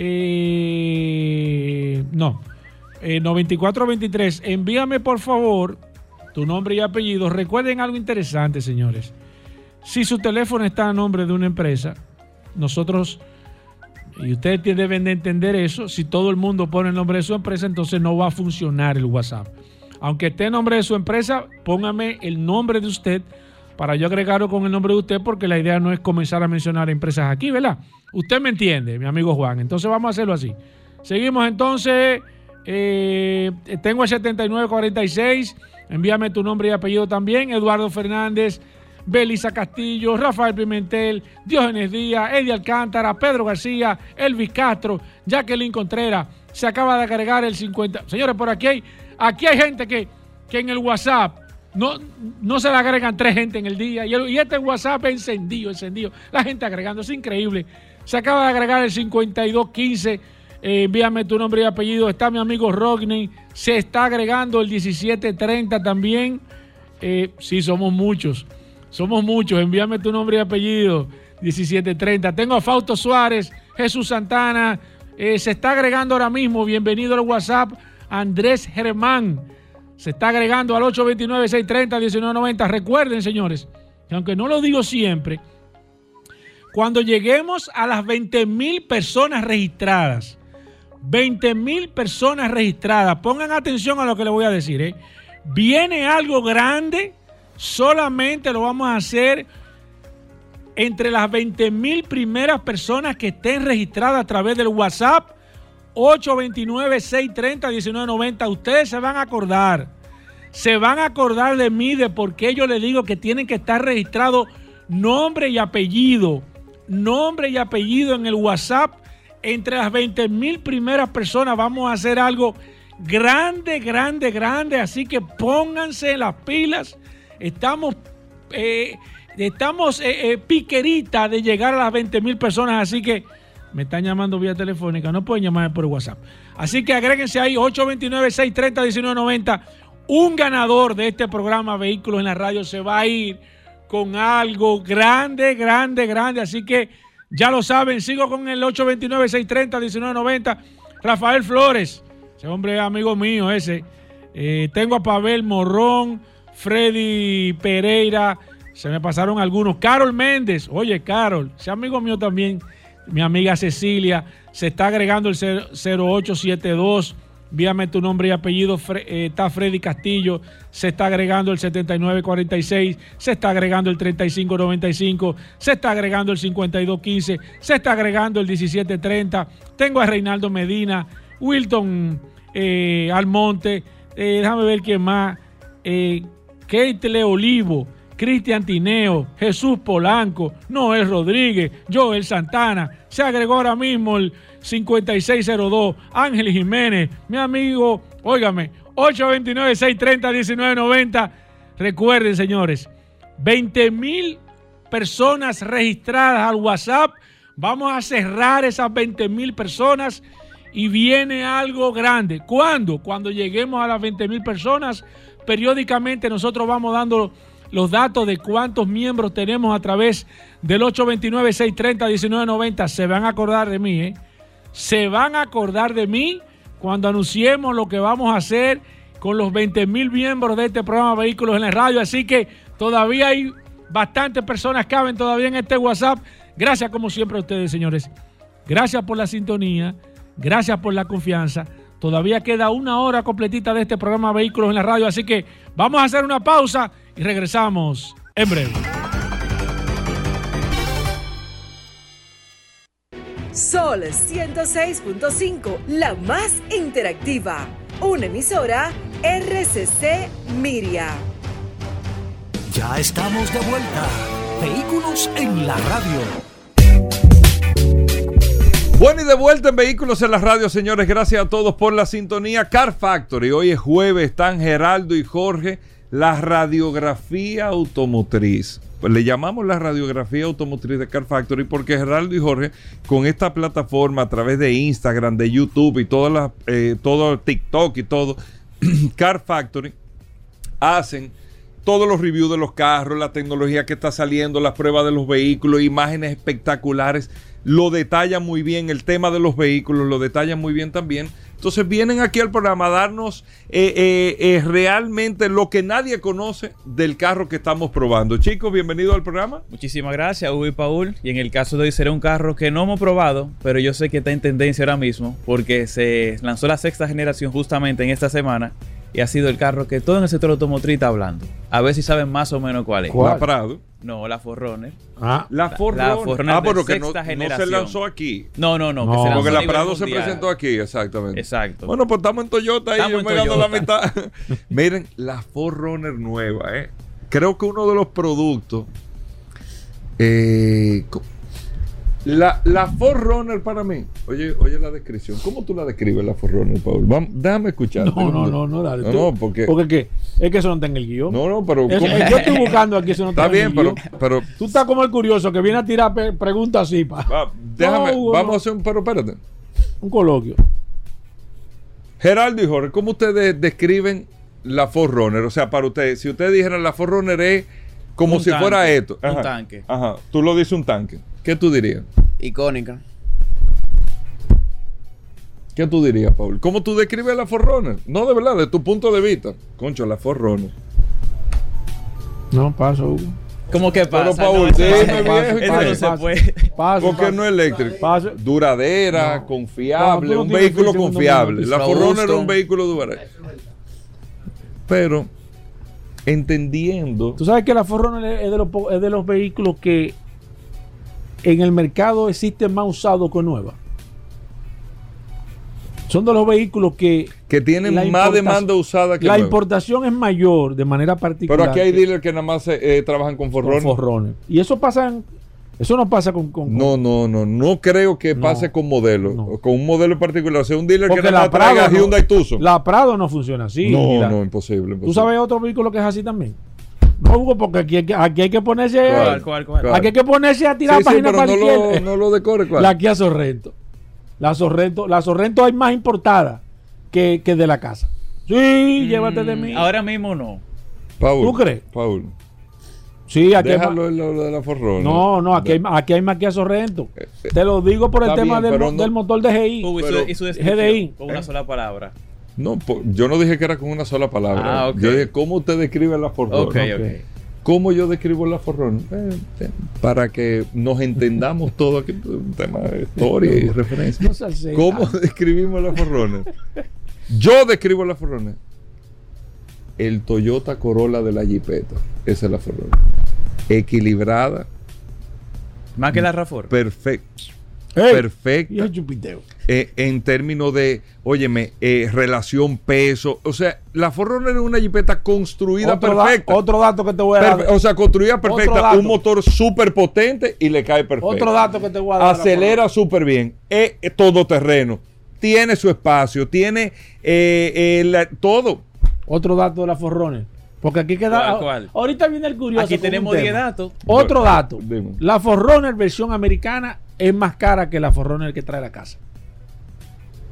9423. Envíame por favor tu nombre y apellido. Recuerden algo interesante, señores. Si su teléfono está a nombre de una empresa, nosotros, y ustedes deben de entender eso, si todo el mundo pone el nombre de su empresa, entonces no va a funcionar el WhatsApp. Aunque esté en nombre de su empresa, póngame el nombre de usted para yo agregarlo con el nombre de usted, porque la idea no es comenzar a mencionar empresas aquí, ¿verdad? Usted me entiende, mi amigo Juan. Entonces vamos a hacerlo así. Seguimos entonces. Tengo el 7946. Envíame tu nombre y apellido también. Eduardo Fernández, Belisa Castillo, Rafael Pimentel, Diógenes Díaz, Eddie Alcántara, Pedro García, Elvis Castro, Jacqueline Contreras. Se acaba de agregar el 50. Señores, por aquí hay gente que en el WhatsApp no se le agregan 3 gente en el día. Y este WhatsApp es encendido. La gente agregando, es increíble. Se acaba de agregar el 5215. Envíame tu nombre y apellido. Está mi amigo Rodney. Se está agregando el 1730 también. Sí, somos muchos. Envíame tu nombre y apellido. 1730. Tengo a Fausto Suárez, Jesús Santana. Se está agregando ahora mismo. Bienvenido al WhatsApp. Andrés Germán. Se está agregando al 829-630-1990. Recuerden, señores, que aunque no lo digo siempre, cuando lleguemos a las 20,000 personas registradas, 20,000 personas registradas, pongan atención a lo que les voy a decir, viene algo grande, solamente lo vamos a hacer entre las 20,000 primeras personas que estén registradas a través del WhatsApp, 829-630-1990. Ustedes se van a acordar de mí, de por qué yo les digo que tienen que estar registrados nombre y apellido en el WhatsApp. Entre las 20,000 primeras personas vamos a hacer algo grande, así que pónganse las pilas. Estamos piquerita de llegar a las 20,000 personas, así que me están llamando vía telefónica, no pueden llamarme por WhatsApp. Así que agréguense ahí, 829-630-1990. Un ganador de este programa Vehículos en la Radio se va a ir con algo grande. Así que ya lo saben, sigo con el 829-630-1990. Rafael Flores, ese hombre es amigo mío ese. Tengo a Pavel Morrón, Freddy Pereira, se me pasaron algunos. Carol Méndez, oye Carol, ese amigo mío también. Mi amiga Cecilia, se está agregando el 0872. Envíame tu nombre y apellido. Está Freddy Castillo. Se está agregando el 7946. Se está agregando el 3595. Se está agregando el 5215. Se está agregando el 1730. Tengo a Reinaldo Medina, Wilton Almonte. Déjame ver quién más. Keitle Olivo, Cristian Tineo, Jesús Polanco, Noel Rodríguez, Joel Santana. Se agregó ahora mismo el 5602, Ángel Jiménez, mi amigo, óigame, 829-630-1990. Recuerden, señores, 20,000 personas registradas al WhatsApp. Vamos a cerrar esas 20,000 personas y viene algo grande. ¿Cuándo? Cuando lleguemos a las 20,000 personas, periódicamente nosotros vamos dando los datos de cuántos miembros tenemos a través del 829-630-1990. Se van a acordar de mí, Se van a acordar de mí cuando anunciemos lo que vamos a hacer con los 20,000 miembros de este programa Vehículos en la Radio. Así que todavía hay bastantes personas, caben todavía en este WhatsApp. Gracias como siempre a ustedes, señores. Gracias por la sintonía, gracias por la confianza. Todavía queda una hora completita de este programa Vehículos en la Radio, así que vamos a hacer una pausa y regresamos en breve. Sol 106.5, la más interactiva. Una emisora RCC Miria. Ya estamos de vuelta. Vehículos en la Radio. Bueno, y de vuelta en Vehículos en la Radio, señores. Gracias a todos por la sintonía. Car Factory, hoy es jueves, están Geraldo y Jorge. La radiografía automotriz. Pues le llamamos la radiografía automotriz de Car Factory porque Geraldo y Jorge, con esta plataforma a través de Instagram, de YouTube y todo TikTok y todo, Car Factory, hacen todos los reviews de los carros, la tecnología que está saliendo, las pruebas de los vehículos, imágenes espectaculares. Lo detallan muy bien, el tema de los vehículos lo detallan muy bien también. Entonces vienen aquí al programa a darnos realmente lo que nadie conoce del carro que estamos probando. Chicos, bienvenidos al programa. Muchísimas gracias, Hugo y Paul. Y en el caso de hoy será un carro que no hemos probado, pero yo sé que está en tendencia ahora mismo porque se lanzó la 6ª generación justamente en esta semana y ha sido el carro que todo en el sector automotriz está hablando. A ver si saben más o menos cuál es. ¿La Prado? No, la 4Runner. La 4Runner. Pero que no se lanzó aquí. No. Que se lanzó porque la Prado mundial. se presentó aquí, exactamente. Exacto. Bueno, pues estamos en Toyota y yo me dando la mitad. Toyota. Miren, la 4Runner nueva, creo que uno de los productos. La 4Runner para mí. Oye la descripción. ¿Cómo tú la describes, la 4Runner, Paul? Déjame escuchar. No, dale. No, porque ¿qué? Es que eso no está en el guión. No, pero yo estoy buscando aquí, eso no está en el guión. pero tú estás como el curioso que viene a tirar preguntas así, vamos a hacer pero espérate. Un coloquio. Geraldo y Jorge, ¿cómo ustedes describen la 4Runner? O sea, para ustedes, si ustedes dijeran la 4Runner es como si fuera esto. Un tanque. Ajá, tú lo dices un tanque. ¿Qué tú dirías? Icónica. ¿Qué tú dirías, Paul? ¿Cómo tú describes la 4Runner? No, de verdad, de tu punto de vista. Concho, la 4Runner. No, paso, Hugo. ¿Cómo que pasa? Pero, Paul, no se puede. Porque no es eléctrico. Duradera, confiable, no, un vehículo confiable. La 4Runner es un vehículo duradero. Pero, entendiendo. Tú sabes que la 4Runner es de los vehículos que en el mercado existen más usados que nuevas. Son de los vehículos que tienen más demanda usada que la nueva. Importación es mayor de manera particular. Pero aquí hay dealers que nada más trabajan con 4Runner. Y eso no pasa con No creo que pase con modelos. No. Con un modelo en particular. O sea, un dealer porque que nada más traiga Hyundai Tucson. La Prado no funciona así. No, imposible. ¿Tú sabes otro vehículo que es así también? No, Hugo, porque aquí hay que ponerse. ¿Cuál? Aquí hay que ponerse a tirar páginas para izquierda. No lo decore, ¿cuál? La Kia Sorrento. La Sorrento hay más importada que de la casa. Sí, llévate de mí. Ahora mismo no. Paul, ¿tú crees? Paul. Sí, aquí déjalo lo de la 4Runner. No, aquí hay más Kia Sorrento. Te lo digo por el tema del motor de GI. ¿Y su descripción? GDI. Con una sola palabra. No, yo no dije que era con una sola palabra. Okay. Yo dije, ¿cómo usted describe la 4Runner? Okay. ¿Cómo yo describo la 4Runner? Para que nos entendamos todo aquí, un tema de historia y referencia. ¿Cómo describimos la 4Runner? Yo describo la 4Runner. El Toyota Corolla de la Jeepeta. Esa es la 4Runner. Equilibrada. Más que la RAV4. Perfecta. Y el chupiteo. En términos de, relación peso. O sea, la 4Runner es una Jeepeta construida perfecta. Otro dato que te voy a dar. O sea, construida perfecta. Un motor súper potente y le cae perfecto. Otro dato que te voy a dar. Acelera súper bien. Es todoterreno. Tiene su espacio. Tiene todo. Otro dato de la 4Runner. Porque aquí queda. ¿Cuál? Ahorita viene el curioso. Aquí tenemos 10 datos. Otro dato. Dime. La 4Runner versión americana es más cara que la 4Runner que trae la casa.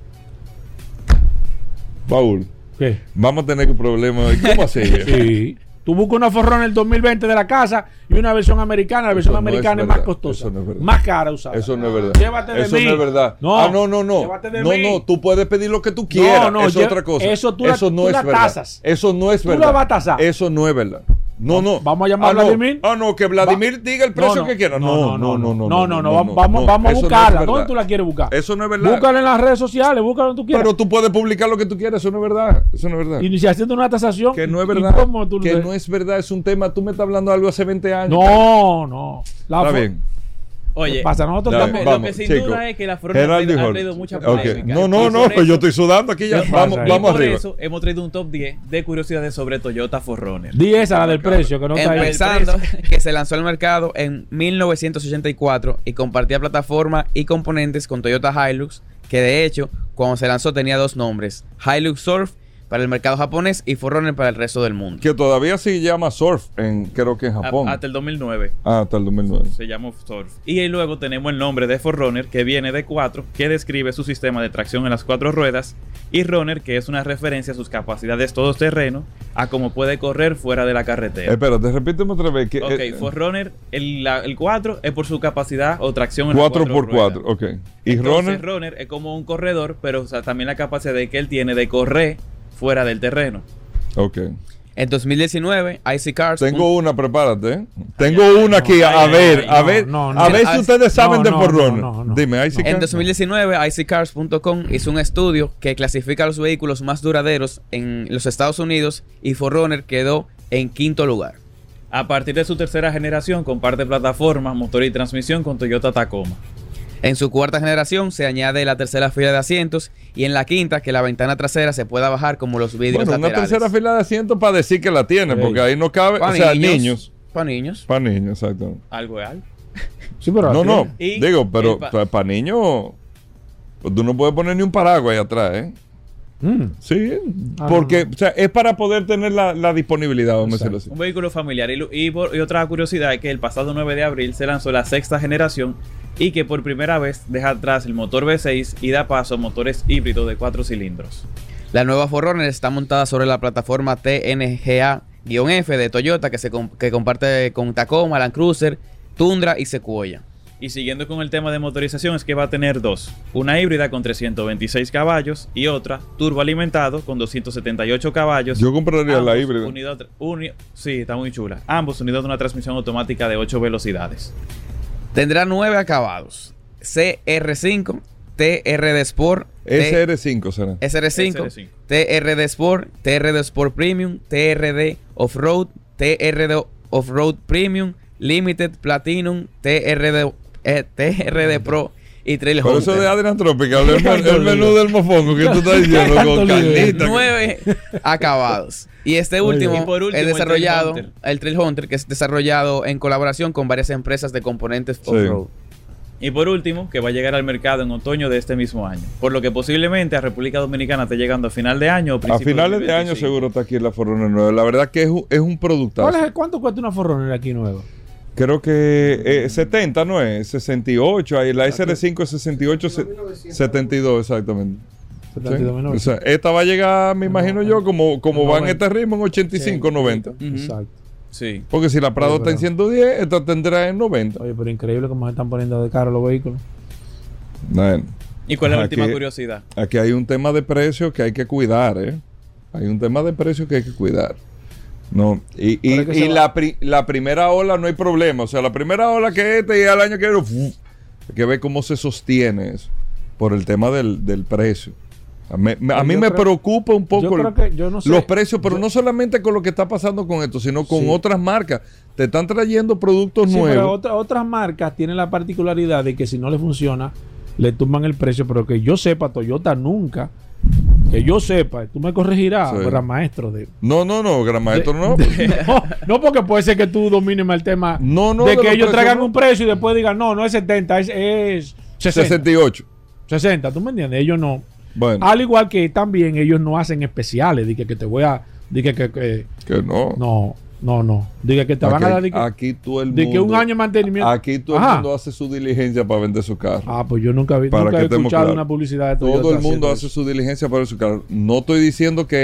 Paul, ¿Qué? vamos a tener problemas. ¿Cómo así? Sí. Tú buscas una Forerunner el 2020 de la casa y una versión americana. La versión americana es más costosa, más cara usada. Eso no es verdad. Llévate de eso mí. no es verdad. No, no. llévate de No, mí. no, tú puedes pedir lo que tú quieras. No, eso es otra cosa. eso tú no la es verdad. tasas. Eso no es Tú verdad. la vas a tasar. Eso no es verdad. No. Vamos a llamar a Vladimir. No, que Vladimir diga el precio que quiera. No. Vamos a buscarla. ¿Dónde tú la quieres buscar? Eso no es verdad. Búscala en las redes sociales, búscala donde tú quieras. Pero tú puedes publicar lo que tú quieras. Eso no es verdad. Y si haciendo una tasación. Que no es verdad. Que no es verdad. Es un tema. Tú me estás hablando de algo hace 20 años. No. Está bien. Oye, pasa? Nosotros lo que sin duda es que la Forerunner ha traído mucha polémica. No, pues yo estoy sudando aquí ya. Vamos arriba. Por eso hemos traído un top 10 de curiosidades sobre Toyota Forerunner. 10 a la del precio, que no está ahí. Empezando, que se lanzó al mercado en 1984 y compartía plataforma y componentes con Toyota Hilux, que de hecho, cuando se lanzó tenía dos nombres: Hilux Surf para el mercado japonés y Forerunner para el resto del mundo. Que todavía se llama Surf, creo que en Japón. Hasta el 2009. Hasta el 2009. Se llamó Surf. Y luego tenemos el nombre de Forerunner, que viene de 4, que describe su sistema de tracción en las 4 ruedas, y Runner, que es una referencia a sus capacidades todoterreno, a cómo puede correr fuera de la carretera. Espérate, repíteme otra vez. Forerunner, el 4 es por su capacidad o tracción en las 4 ruedas. 4x4, ok. Y entonces, Runner es como un corredor, pero también la capacidad que él tiene de correr fuera del terreno. Ok. En 2019, IC Cars. Tengo una, prepárate. Tengo una aquí. A ver si ustedes saben de Forerunner. Dime, IC Cars. En 2019, iCars.com hizo un estudio que clasifica los vehículos más duraderos en los Estados Unidos y Forerunner quedó en 5º lugar. A partir de su tercera generación, comparte plataforma, motor y transmisión con Toyota Tacoma. En su 4ª generación se añade la tercera fila de asientos y en la 5ª que la ventana trasera se pueda bajar como los vidrios laterales. Una tercera fila de asientos para decir que la tiene, porque ahí no cabe, niños. Para niños. Para niños, exacto. Algo es algo. Sí, pero digo, pero para niños pues tú no puedes poner ni un paraguas ahí atrás, ¿eh? Sí, porque o sea, es para poder tener la disponibilidad, vamos a decirlo así. Un vehículo familiar. Y otra curiosidad es que el pasado 9 de abril se lanzó la 6ª generación y que por primera vez deja atrás el motor V6 y da paso a motores híbridos de 4 cilindros. La nueva Forerunner está montada sobre la plataforma TNGA-F de Toyota que comparte con Tacoma, Land Cruiser, Tundra y Sequoia. Y siguiendo con el tema de motorización, es que va a tener dos: una híbrida con 326 caballos y otra turbo alimentado con 278 caballos. Yo compraría la híbrida. Sí, está muy chula. Ambos unidos a una transmisión automática de 8 velocidades. Tendrá 9 acabados: CR5, TRD Sport, SR5 será. SR5, TRD Sport, TRD Sport Premium, TRD Off-Road, TRD Off-Road Premium, Limited, Platinum, TRD Pro y Trail Hunter. Por eso de Adrian Tropical, el menú del mofongo que tú estás diciendo con carnita. 9 acabados. Y este último, es desarrollado, el Trail Hunter, que es desarrollado en colaboración con varias empresas de componentes off-road. Y por último, que va a llegar al mercado en otoño de este mismo año. Por lo que posiblemente a República Dominicana esté llegando a final de año o a finales de año seguro está aquí la Forerunner nueva. La verdad que es un productazo. ¿Cuánto cuesta una Forerunner aquí nueva? Creo que 70, ¿no es? 68, ahí la SR5 es 68, 72 exactamente. 72, ¿sí? O sea, esta va a llegar, me imagino yo, como va en este ritmo, en 85, 90. Exacto. Sí. Porque si la Prado está en 110, esta tendrá en 90. Oye, pero increíble cómo se están poniendo de caro los vehículos. Bueno, ¿y cuál es la última curiosidad? Aquí hay un tema de precio que hay que cuidar, ¿eh? Hay un tema de precio que hay que cuidar. No, y la primera ola no hay problema. O sea, la primera ola que y al año que viene, hay que ver cómo se sostiene eso por el tema del precio. A mí me preocupa un poco los precios, pero no solamente con lo que está pasando con esto, sino con otras marcas. Te están trayendo productos nuevos. Pero otras marcas tienen la particularidad de que si no le funciona, le tumban el precio. Pero que yo sepa, Toyota nunca, que yo sepa, tú me corregirás, gran maestro. No, gran maestro no. No, porque puede ser que tú domines mal el tema de que ellos traigan un precio y después digan, no es 70, es 60. 68. 60, ¿tú me entiendes? Ellos no. Bueno. Al igual que también ellos no hacen especiales, de que te voy a... que no. No. Diga que te van a dar aquí todo el mundo, de que un año de mantenimiento. Aquí todo el mundo hace su diligencia para vender su carro. Pues yo nunca he escuchado una publicidad de Toyota. Todo el mundo hace su diligencia para vender su carro. No estoy diciendo que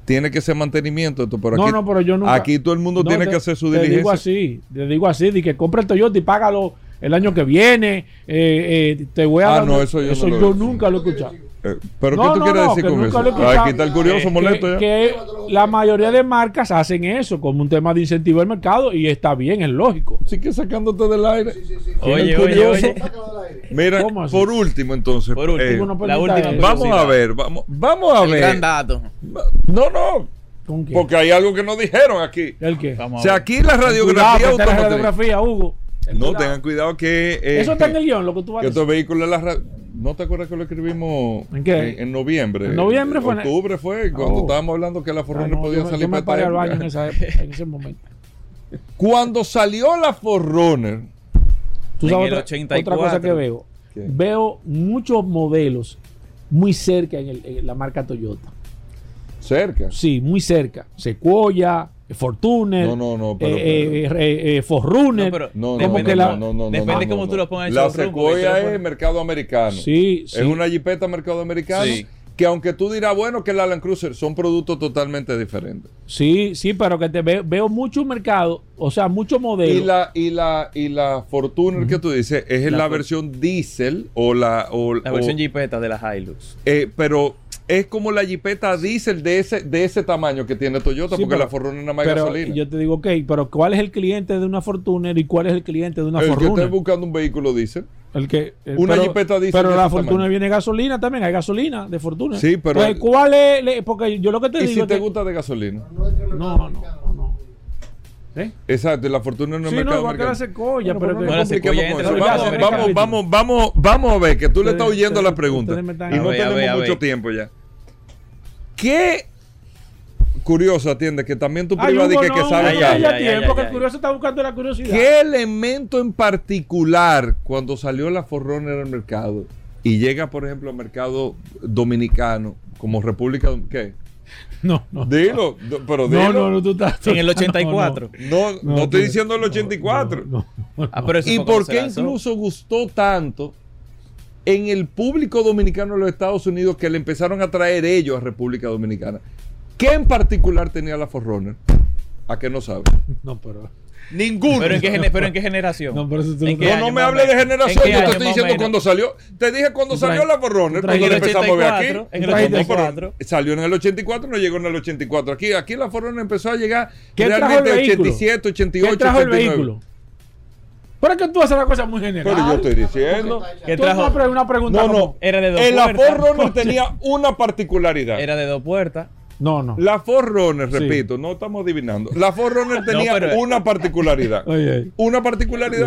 tiene que ser mantenimiento. Pero No, aquí, no, pero yo nunca. aquí todo el mundo No, tiene que hacer su Te diligencia. digo así, de que compra el Toyota y págalo el año que viene. Te voy a dar. No, eso yo no lo yo he- nunca lo he escuchado. ¿Pero No, qué tú no, quieres no, decir que con nunca eso? lo he escuchado. Aquí está el curioso molesto ya. Que la mayoría de marcas hacen eso como un tema de incentivo al mercado y está bien, es lógico. Sí que sacándote del aire. Oye, El oye, curioso. oye. Mira, ¿Cómo así? por último entonces. Por último, Tú no la permitas última eso. vamos a curiosidad. ver, vamos a El ver. gran dato. No, ¿Con qué? porque hay algo que nos dijeron aquí. ¿El qué? O Vamos a sea, ver. aquí la Cuidado, radiografía que está la automotriz. radiografía, Hugo. No, tengan cuidado que... Eso está en el guión, lo que tú vas a que decir. estos vehículos... ¿No te acuerdas que lo escribimos ¿En qué? en noviembre? ¿En noviembre fue? Octubre fue, cuando Oh. estábamos hablando que la Ah, Forerunner no, podía yo salir me para paré esta al baño época. en ese momento. Cuando salió la Forerunner, Tú En sabes el otra 84. cosa que veo. ¿Qué? Veo muchos modelos muy cerca en la marca Toyota. cerca. Sí, muy cerca. Sequoia, Fortuner, No, pero- Forerunner. No, pero No, como no, que no, la- no, depende no, cómo no. tú lo pongas en el La showroom, porque Sequoia tú lo es pones- mercado americano. Sí, sí. Es una jipeta mercado americano. Sí. Que aunque tú dirás, bueno, que la Land Cruiser son productos totalmente diferentes. Sí, sí, pero que veo mucho mercado, o sea, muchos modelos. Y la Fortuner que tú dices es la versión diésel o La versión o- Jeepeta de la Hilux. pero es como la jipeta diésel de ese tamaño que tiene Toyota, Sí, porque pero- la Forerunner nada más pero gasolina. yo te digo, ok, pero ¿cuál es el cliente de una Fortuner y cuál es el cliente de una El que Forerunner? esté buscando un vehículo diésel. Una jipeta diésel Pero de la ese Fortuner tamaño. viene gasolina también, hay gasolina de Fortuner. Sí, pero- Entonces, ¿cuál es? Porque yo lo que te ¿Y digo si es te que- gusta de gasolina? No. ¿Eh? Exacto, y la Fortuner no es Sí, no, mercado igual que la americano. Sequoia, pero no No, la compliquemos Sequoia con entra eso. en el mercado americano. Vamos a ver, que tú le estás Ustedes- oyendo la ustedes pregunta. me están- Y A no ver, a tenemos ver, a mucho ver. tiempo ya. ¿Qué curioso atiende? Que también tu Ay, prima Hugo, dice que no, sabe Hugo, carro. ya Ya, tiempo, ya, que ya. el curioso está buscando la curiosidad. ¿Qué elemento en particular cuando salió la Forerunner al mercado y llega, por ejemplo, al mercado dominicano como República ¿qué? No. Dilo, pero dilo. No, tú estás. En el 84. No estoy diciendo el 84. No. Ah, pero eso ¿Y fue por cuando se qué lanzó. incluso gustó tanto en el público dominicano de los Estados Unidos que le empezaron a traer ellos a República Dominicana? ¿Qué en particular tenía la Forerunner? ¿A qué no sabes? No, pero. Ninguno. ¿Pero en qué generación? No, pero eso tú ¿En no- qué No, año no me más o hable de menos? generación, ¿En qué yo te año estoy más o diciendo menos? cuando salió. Te dije cuando Tú salió traes- la Forerunner, tú cuando traes la en el empezamos a ver aquí. 84, en el No, pero 84. salió en el 84, no llegó en el 84. Aquí la Forerunner empezó a llegar ¿Quién trajo el realmente vehículo? 87, 88, ¿Quién trajo el 89. vehículo? Pero es que tú haces la cosa muy general. Pero yo estoy diciendo. ¿Qué Tú trajo? una pregunta. No, no. como- Era de dos En la puertas. Forerunner tenía una particularidad. Era de 2 puertas. No. La Forerunner, Sí. repito, no estamos adivinando. La Forerunner tenía pero- una particularidad. Oye. Una particularidad.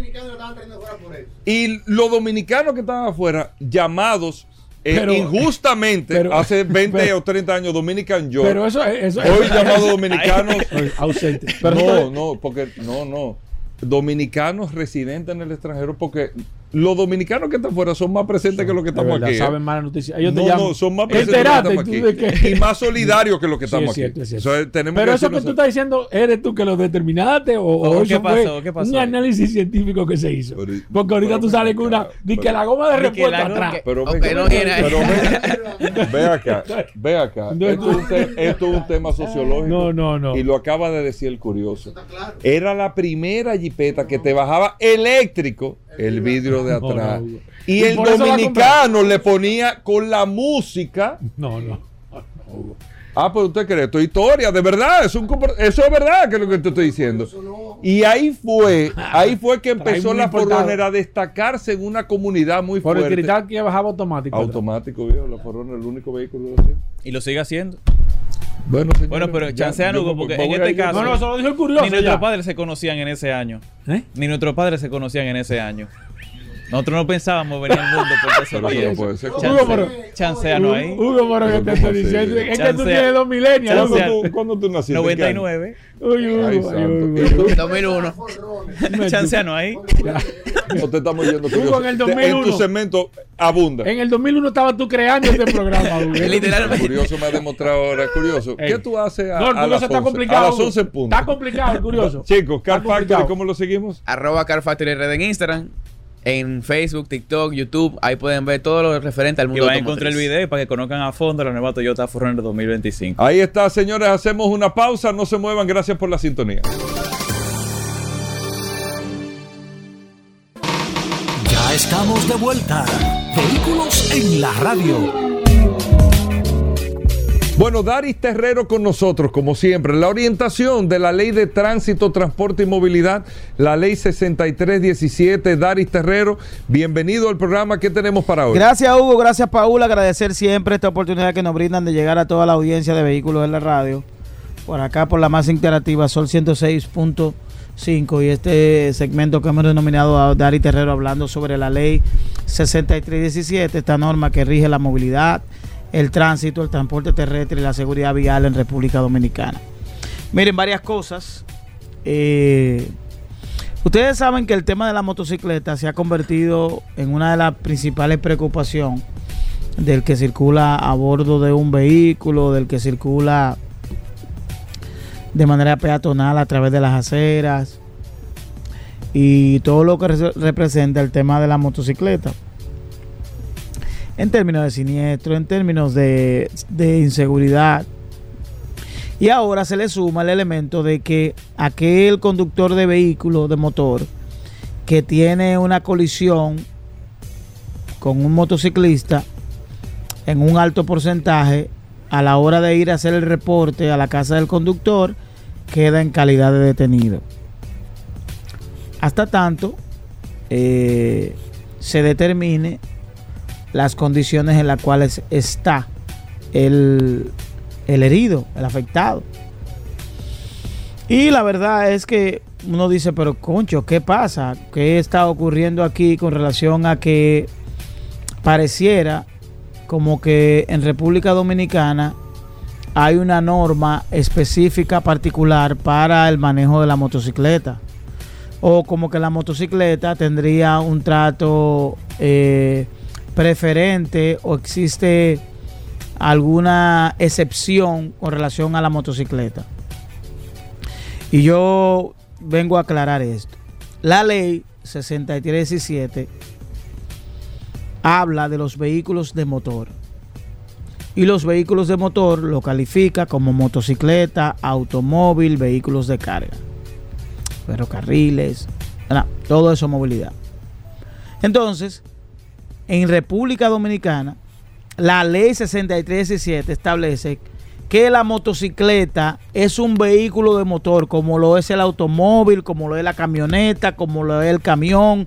Y los dominicanos que estaban afuera, llamados Pero- injustamente, pero- hace 20 pero- o 30 años, Dominican Joe, Pero eso. hoy llamados dominicanos. Ausente. Pero No, porque no. Dominicanos residentes en el extranjero, porque los dominicanos que están afuera son más presentes que los que de estamos verdad, aquí. ¿eh? saben malas noticias. Ellos te No, llaman. son más presentes que Entérate, los que tú estamos de aquí. que- Y más solidarios que los que Sí, estamos es cierto, aquí. es cierto. O sea, tenemos Pero que eso que decirnos- tú estás diciendo, ¿eres tú que lo determinaste o ¿Qué eso pasó? fue ¿Qué pasó un ahí? análisis científico que se hizo? Pero- Porque ahorita pero tú sales ven con una... acá, Di que pero- la goma de Di que respuesta la- atrás. Pero Ok, ven, no viene ahí. pero ve acá. No, Esto es un tema sociológico. No. Y lo acaba de decir el curioso. Era la primera jipeta que te bajaba eléctrico el vidrio de No, atrás. no, Hugo. Y Y el por eso la dominicano le ponía con la música. No. Ah, pero usted cree, esto es historia, de verdad, eso es verdad que es lo que te estoy diciendo. Y ahí fue que empezó muy la importado. Forerunner a destacarse en una comunidad muy Por el fuerte. cristal que bajaba automático. Automático, viejo, la Forerunner, el único vehículo de acción. Y lo sigue haciendo. Bueno, señores, Bueno, pero ya, chancean, yo Hugo, me porque voy en a este ir. caso- No, eso lo dijo el curioso. Ni nuestros ya. padres se conocían en ese año. ¿Eh? Ni nuestros padres se conocían en ese año. Nosotros no pensábamos venir al mundo por ese Pero eso no tiempo. puede ser. Hugo, pero- Chanceano ahí. Hugo, pero que te ¿Cómo estoy así? diciendo. Es que tú Chancea. tienes 2 milenios. Chancea. Hugo. ¿Cuándo tú naciste? ¿Qué año? 99. Uy, Hugo, Ay, ay, santo. Hugo, ¿Y tú? Hugo. 2001. Chanceano ahí. No te estamos yendo Hugo, curioso. en el En 2001. tu segmento abunda. En el 2001 estabas tú creando este programa, Hugo. Literalmente. Curioso me ha demostrado ahora. Curioso. ¿Qué Ey. tú haces No, el a las curioso está 11? complicado. A las Hugo. 11 puntos. Está complicado el curioso. Chicos, Car Está Factory, complicado. ¿cómo lo seguimos? @CarFactory RD en Instagram. en Facebook, TikTok, YouTube. Ahí pueden ver todo lo referente al Y mundo van a automotriz. encontrar el video para que conozcan a fondo la nueva Toyota 4Runner 2025. Ahí está, señores, hacemos una pausa, no se muevan, gracias por la sintonía. Ya estamos de vuelta. Vehículos en la radio. Bueno, Daris Terrero con nosotros, como siempre. La orientación de la Ley de Tránsito, Transporte y Movilidad, la Ley 6317. Daris Terrero, bienvenido al programa. ¿Qué tenemos para hoy? Gracias, Hugo. Gracias, Paul. Agradecer siempre esta oportunidad que nos brindan de llegar a toda la audiencia de Vehículos en la Radio. Por acá, por la más interactiva, Sol 106.5. Y este segmento que hemos denominado a Daris Terrero, hablando sobre la Ley 6317, esta norma que rige la movilidad, el tránsito, el transporte terrestre y la seguridad vial en República Dominicana. Miren, varias cosas. Ustedes saben que el tema de la motocicleta se ha convertido en una de las principales preocupaciones del que circula a bordo de un vehículo, del que circula de manera peatonal a través de las aceras y todo lo que representa el tema de la motocicleta. En términos de siniestro, en términos de inseguridad. Y ahora se le suma el elemento de que aquel conductor de vehículo de motor que tiene una colisión con un motociclista en un alto porcentaje, a la hora de ir a hacer el reporte a la casa del conductor, queda en calidad de detenido. Hasta tanto se determine las condiciones en las cuales está el herido, el afectado. Y la verdad es que uno dice, pero concho, ¿qué pasa? ¿Qué está ocurriendo aquí con relación a que pareciera como que en República Dominicana hay una norma específica particular para el manejo de la motocicleta? O como que la motocicleta tendría un trato preferente, o existe alguna excepción con relación a la motocicleta. Y yo vengo a aclarar esto. La ley 6317 habla de los vehículos de motor, y los vehículos de motor lo califica como motocicleta, automóvil, vehículos de carga, ferrocarriles, todo eso, movilidad. Entonces, en República Dominicana, la ley 6317 establece que la motocicleta es un vehículo de motor, como lo es el automóvil, como lo es la camioneta, como lo es el camión,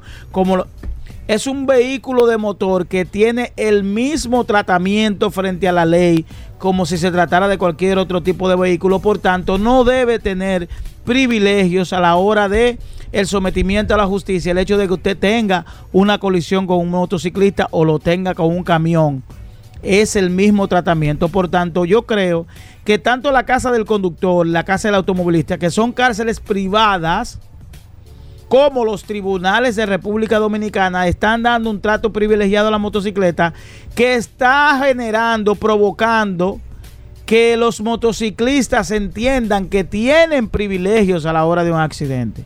es un vehículo de motor que tiene el mismo tratamiento frente a la ley como si se tratara de cualquier otro tipo de vehículo. Por tanto, no debe tener privilegios a la hora de el sometimiento a la justicia, el hecho de que usted tenga una colisión con un motociclista o lo tenga con un camión. Es el mismo tratamiento. Por tanto, yo creo que tanto la casa del conductor, la casa del automovilista, que son cárceles privadas, como los tribunales de República Dominicana, están dando un trato privilegiado a la motocicleta, que está generando, provocando que los motociclistas entiendan que tienen privilegios a la hora de un accidente.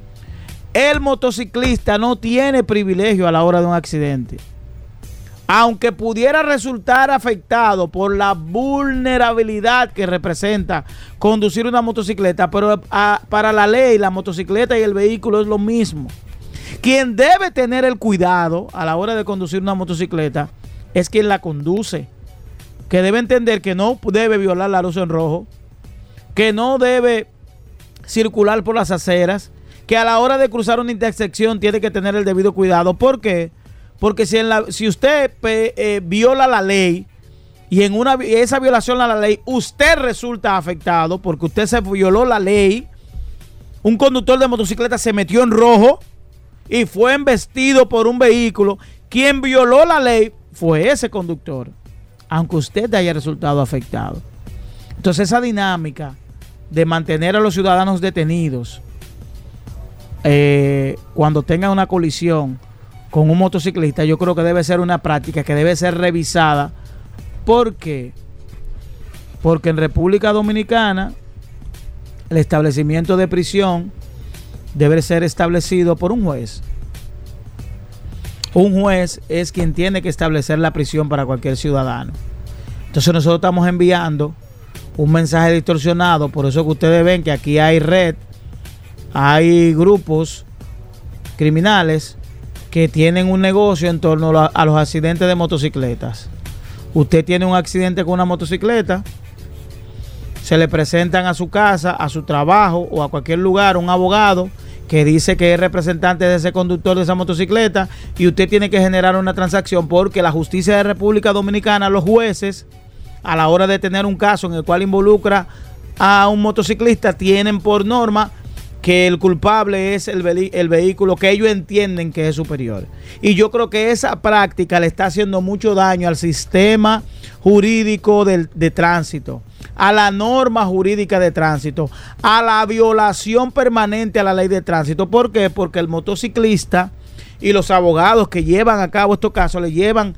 El motociclista no tiene privilegio a la hora de un accidente. Aunque pudiera resultar afectado por la vulnerabilidad que representa conducir una motocicleta, pero para la ley, la motocicleta y el vehículo es lo mismo. Quien debe tener el cuidado a la hora de conducir una motocicleta es quien la conduce, que debe entender que no debe violar la luz en rojo, que no debe circular por las aceras, que a la hora de cruzar una intersección tiene que tener el debido cuidado. ¿Por qué? Porque si usted viola la ley y en esa violación a la ley usted resulta afectado porque usted se violó la ley, un conductor de motocicleta se metió en rojo y fue embestido por un vehículo, quien violó la ley fue ese conductor, aunque usted haya resultado afectado. Entonces esa dinámica de mantener a los ciudadanos detenidos cuando tengan una colisión con un motociclista, yo creo que debe ser una práctica que debe ser revisada. ¿Por qué? Porque en República Dominicana el establecimiento de prisión debe ser establecido por un juez. Un juez es quien tiene que establecer la prisión para cualquier ciudadano. Entonces nosotros estamos enviando un mensaje distorsionado, por eso que ustedes ven que aquí hay red, hay grupos criminales que tienen un negocio en torno a los accidentes de motocicletas. Usted tiene un accidente con una motocicleta, se le presentan a su casa, a su trabajo o a cualquier lugar un abogado que dice que es representante de ese conductor de esa motocicleta, y usted tiene que generar una transacción, porque la justicia de República Dominicana, los jueces, a la hora de tener un caso en el cual involucra a un motociclista, tienen por norma que el culpable es el vehículo que ellos entienden que es superior. Y yo creo que esa práctica le está haciendo mucho daño al sistema jurídico de tránsito, a la norma jurídica de tránsito, a la violación permanente a la ley de tránsito. ¿Por qué? Porque el motociclista y los abogados que llevan a cabo estos casos le llevan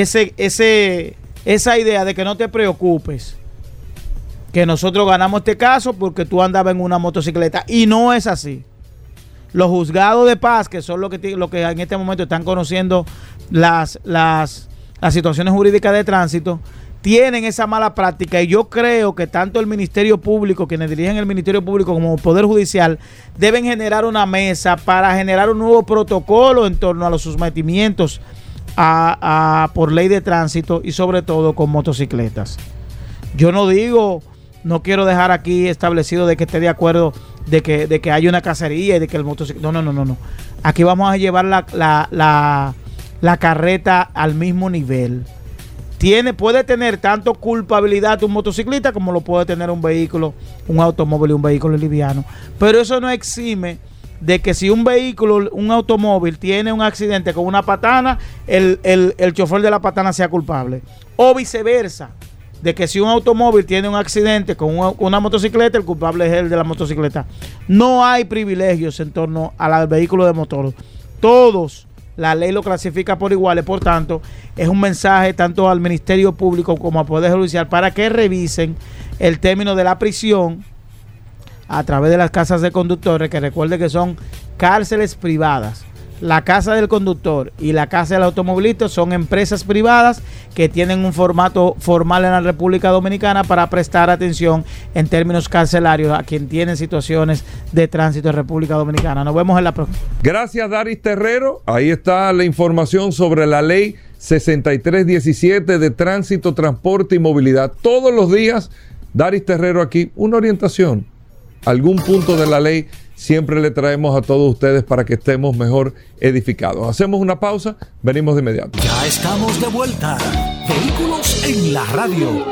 esa idea de que no te preocupes, que nosotros ganamos este caso porque tú andabas en una motocicleta, y no es así. Los juzgados de paz, que son lo que en este momento están conociendo las situaciones jurídicas de tránsito, tienen esa mala práctica, y yo creo que tanto el Ministerio Público, quienes dirigen el Ministerio Público, como el Poder Judicial, deben generar una mesa para generar un nuevo protocolo en torno a los sometimientos por ley de tránsito, y sobre todo con motocicletas. Yo no quiero dejar aquí establecido de que esté de acuerdo de que haya una cacería y de que el motociclista... No. Aquí vamos a llevar la carreta al mismo nivel. Puede tener tanto culpabilidad un motociclista como lo puede tener un vehículo, un automóvil y un vehículo liviano. Pero eso no exime de que si un automóvil tiene un accidente con una patana, el chofer de la patana sea culpable. O viceversa, de que si un automóvil tiene un accidente con una motocicleta, el culpable es el de la motocicleta. No hay privilegios en torno al vehículo de motor. Todos, la ley lo clasifica por iguales. Por tanto, es un mensaje tanto al Ministerio Público como al Poder Judicial para que revisen el término de la prisión a través de las casas de conductores, que recuerde que son cárceles privadas. La casa del conductor y la casa del automovilista son empresas privadas que tienen un formato formal en la República Dominicana para prestar atención en términos carcelarios a quien tienen situaciones de tránsito en República Dominicana. Nos vemos en la próxima. Gracias, Daris Terrero. Ahí está la información sobre la ley 6317 de tránsito, transporte y movilidad. Todos los días, Daris Terrero aquí, una orientación, algún punto de la ley. Siempre le traemos a todos ustedes para que estemos mejor edificados. Hacemos una pausa, venimos de inmediato. Ya estamos de vuelta. Vehículos en la radio.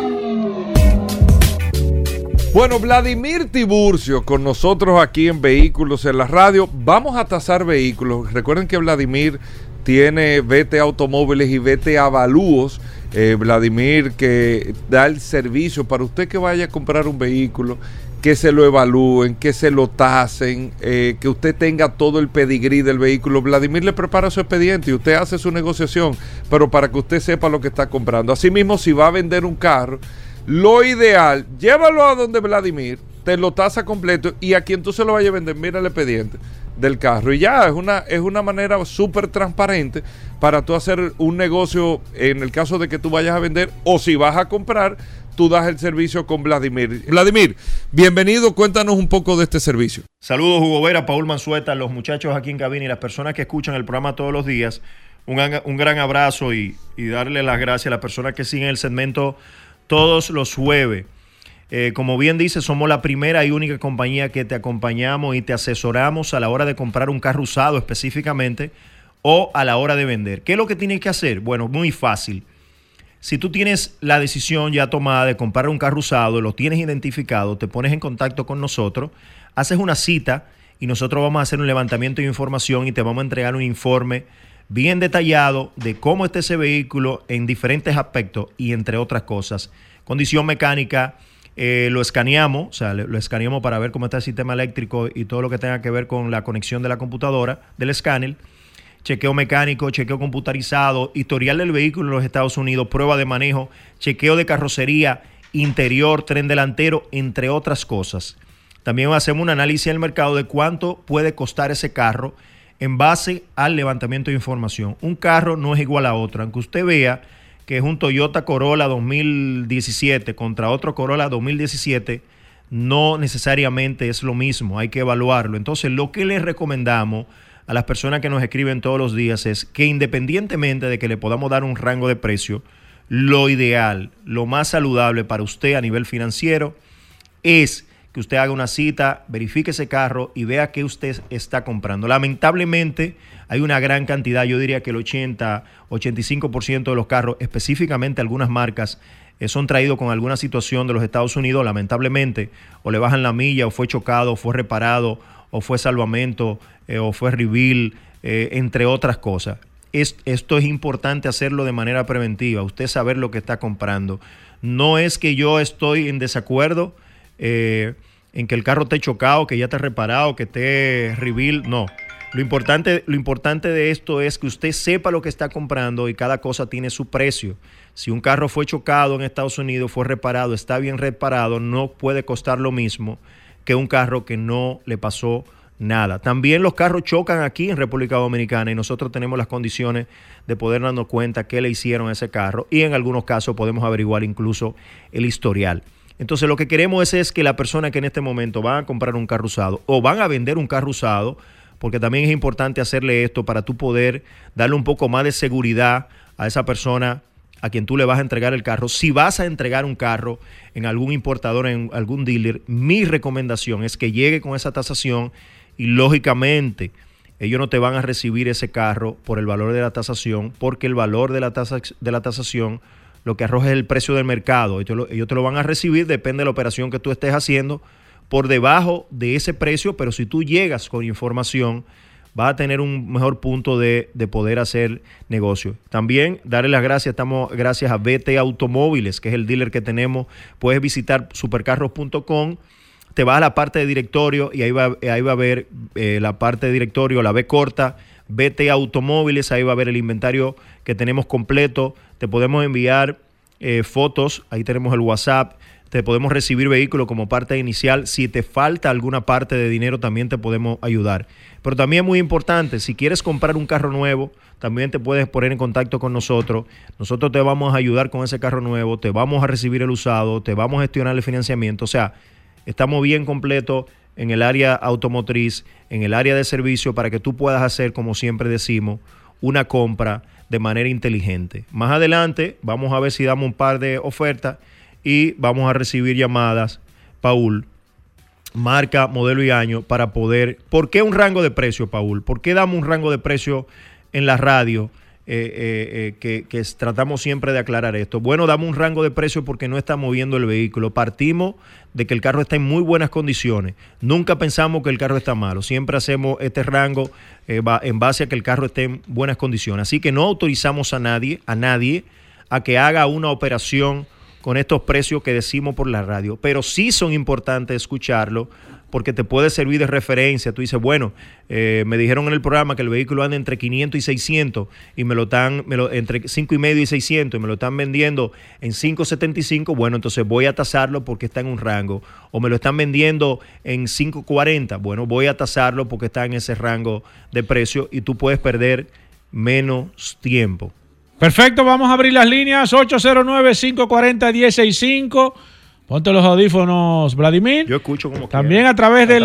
Bueno, Vladimir Tiburcio con nosotros aquí en Vehículos en la radio. Vamos a tasar vehículos. Recuerden que Vladimir tiene VT Automóviles y VT Avalúos. Vladimir, que da el servicio para usted que vaya a comprar un vehículo, que se lo evalúen, que se lo tasen, que usted tenga todo el pedigrí del vehículo. Vladimir le prepara su expediente y usted hace su negociación, pero para que usted sepa lo que está comprando. Asimismo, si va a vender un carro, lo ideal, llévalo a donde Vladimir, te lo tasa completo, y a quien tú se lo vayas a vender, mira el expediente del carro. Y ya, es una manera súper transparente para tú hacer un negocio en el caso de que tú vayas a vender, o si vas a comprar, tú das el servicio con Vladimir. Vladimir, bienvenido, cuéntanos un poco de este servicio. Saludos, Hugo Vera, Paul Manzueta, los muchachos aquí en cabina y las personas que escuchan el programa todos los días. Un gran abrazo y darle las gracias a las personas que siguen el segmento todos los jueves. Como bien dice, somos la primera y única compañía que te acompañamos y te asesoramos a la hora de comprar un carro usado específicamente, o a la hora de vender. ¿Qué es lo que tienes que hacer? Bueno, muy fácil. Si tú tienes la decisión ya tomada de comprar un carro usado, lo tienes identificado, te pones en contacto con nosotros, haces una cita y nosotros vamos a hacer un levantamiento de información y te vamos a entregar un informe bien detallado de cómo está ese vehículo en diferentes aspectos y entre otras cosas. Condición mecánica, lo escaneamos, o sea, lo escaneamos para ver cómo está el sistema eléctrico y todo lo que tenga que ver con la conexión de la computadora, del escáner. Chequeo mecánico, chequeo computarizado, historial del vehículo en los Estados Unidos, prueba de manejo, chequeo de carrocería, interior, tren delantero, entre otras cosas. También hacemos un análisis del mercado de cuánto puede costar ese carro en base al levantamiento de información. Un carro no es igual a otro, aunque usted vea que es un Toyota Corolla 2017 contra otro Corolla 2017, no necesariamente es lo mismo, hay que evaluarlo. Entonces, lo que les recomendamos a las personas que nos escriben todos los días es que, independientemente de que le podamos dar un rango de precio, lo ideal, lo más saludable para usted a nivel financiero es que usted haga una cita, verifique ese carro y vea qué usted está comprando. Lamentablemente hay una gran cantidad, yo diría que el 85% de los carros, específicamente algunas marcas, son traídos con alguna situación de los Estados Unidos, lamentablemente, o le bajan la milla, o fue chocado, o fue reparado, o fue salvamento, o fue reveal, entre otras cosas. Esto es importante hacerlo de manera preventiva, usted saber lo que está comprando. No es que yo estoy en desacuerdo en que el carro esté chocado, que ya esté reparado, que esté reveal, no. Lo importante de esto es que usted sepa lo que está comprando y cada cosa tiene su precio. Si un carro fue chocado en Estados Unidos, fue reparado, está bien reparado, no puede costar lo mismo que un carro que no le pasó nada. También los carros chocan aquí en República Dominicana y nosotros tenemos las condiciones de poder darnos cuenta qué le hicieron a ese carro y en algunos casos podemos averiguar incluso el historial. Entonces lo que queremos es que la persona que en este momento van a comprar un carro usado o van a vender un carro usado, porque también es importante hacerle esto para tú poder darle un poco más de seguridad a esa persona a quien tú le vas a entregar el carro. Si vas a entregar un carro en algún importador, en algún dealer, mi recomendación es que llegue con esa tasación y lógicamente ellos no te van a recibir ese carro por el valor de la tasación, porque el valor de la tasación lo que arroja es el precio del mercado. Ellos te lo van a recibir, depende de la operación que tú estés haciendo, por debajo de ese precio, pero si tú llegas con información, vas a tener un mejor punto de poder hacer negocio. También darle las gracias, estamos gracias a BT Automóviles, que es el dealer que tenemos. Puedes visitar supercarros.com, te vas a la parte de directorio y ahí va a ver la parte de directorio, la B corta, BT Automóviles, ahí va a ver el inventario que tenemos completo. Te podemos enviar fotos, ahí tenemos el WhatsApp. Te podemos recibir vehículos como parte inicial. Si te falta alguna parte de dinero, también te podemos ayudar. Pero también es muy importante, si quieres comprar un carro nuevo, también te puedes poner en contacto con nosotros. Nosotros te vamos a ayudar con ese carro nuevo, te vamos a recibir el usado, te vamos a gestionar el financiamiento. O sea, estamos bien completos en el área automotriz, en el área de servicio, para que tú puedas hacer, como siempre decimos, una compra de manera inteligente. Más adelante vamos a ver si damos un par de ofertas y vamos a recibir llamadas, Paul, marca, modelo y año, para poder... ¿Por qué un rango de precio, Paul? ¿Por qué damos un rango de precio en la radio? Que tratamos siempre de aclarar esto. Bueno, damos un rango de precio porque no está moviendo el vehículo. Partimos de que el carro está en muy buenas condiciones. Nunca pensamos que el carro está malo. Siempre hacemos este rango en base a que el carro esté en buenas condiciones. Así que no autorizamos a nadie a que haga una operación con estos precios que decimos por la radio, pero sí son importantes escucharlo porque te puede servir de referencia. Tú dices, bueno, me dijeron en el programa que el vehículo anda entre 500 y 600 y entre 5.5 y 600 y me lo están vendiendo en 5.75, bueno, entonces voy a tasarlo porque está en un rango. O me lo están vendiendo en 5.40, bueno, voy a tasarlo porque está en ese rango de precio y tú puedes perder menos tiempo. Perfecto, vamos a abrir las líneas 809-540-1065. Ponte los audífonos, Vladimir. Yo escucho como también a través del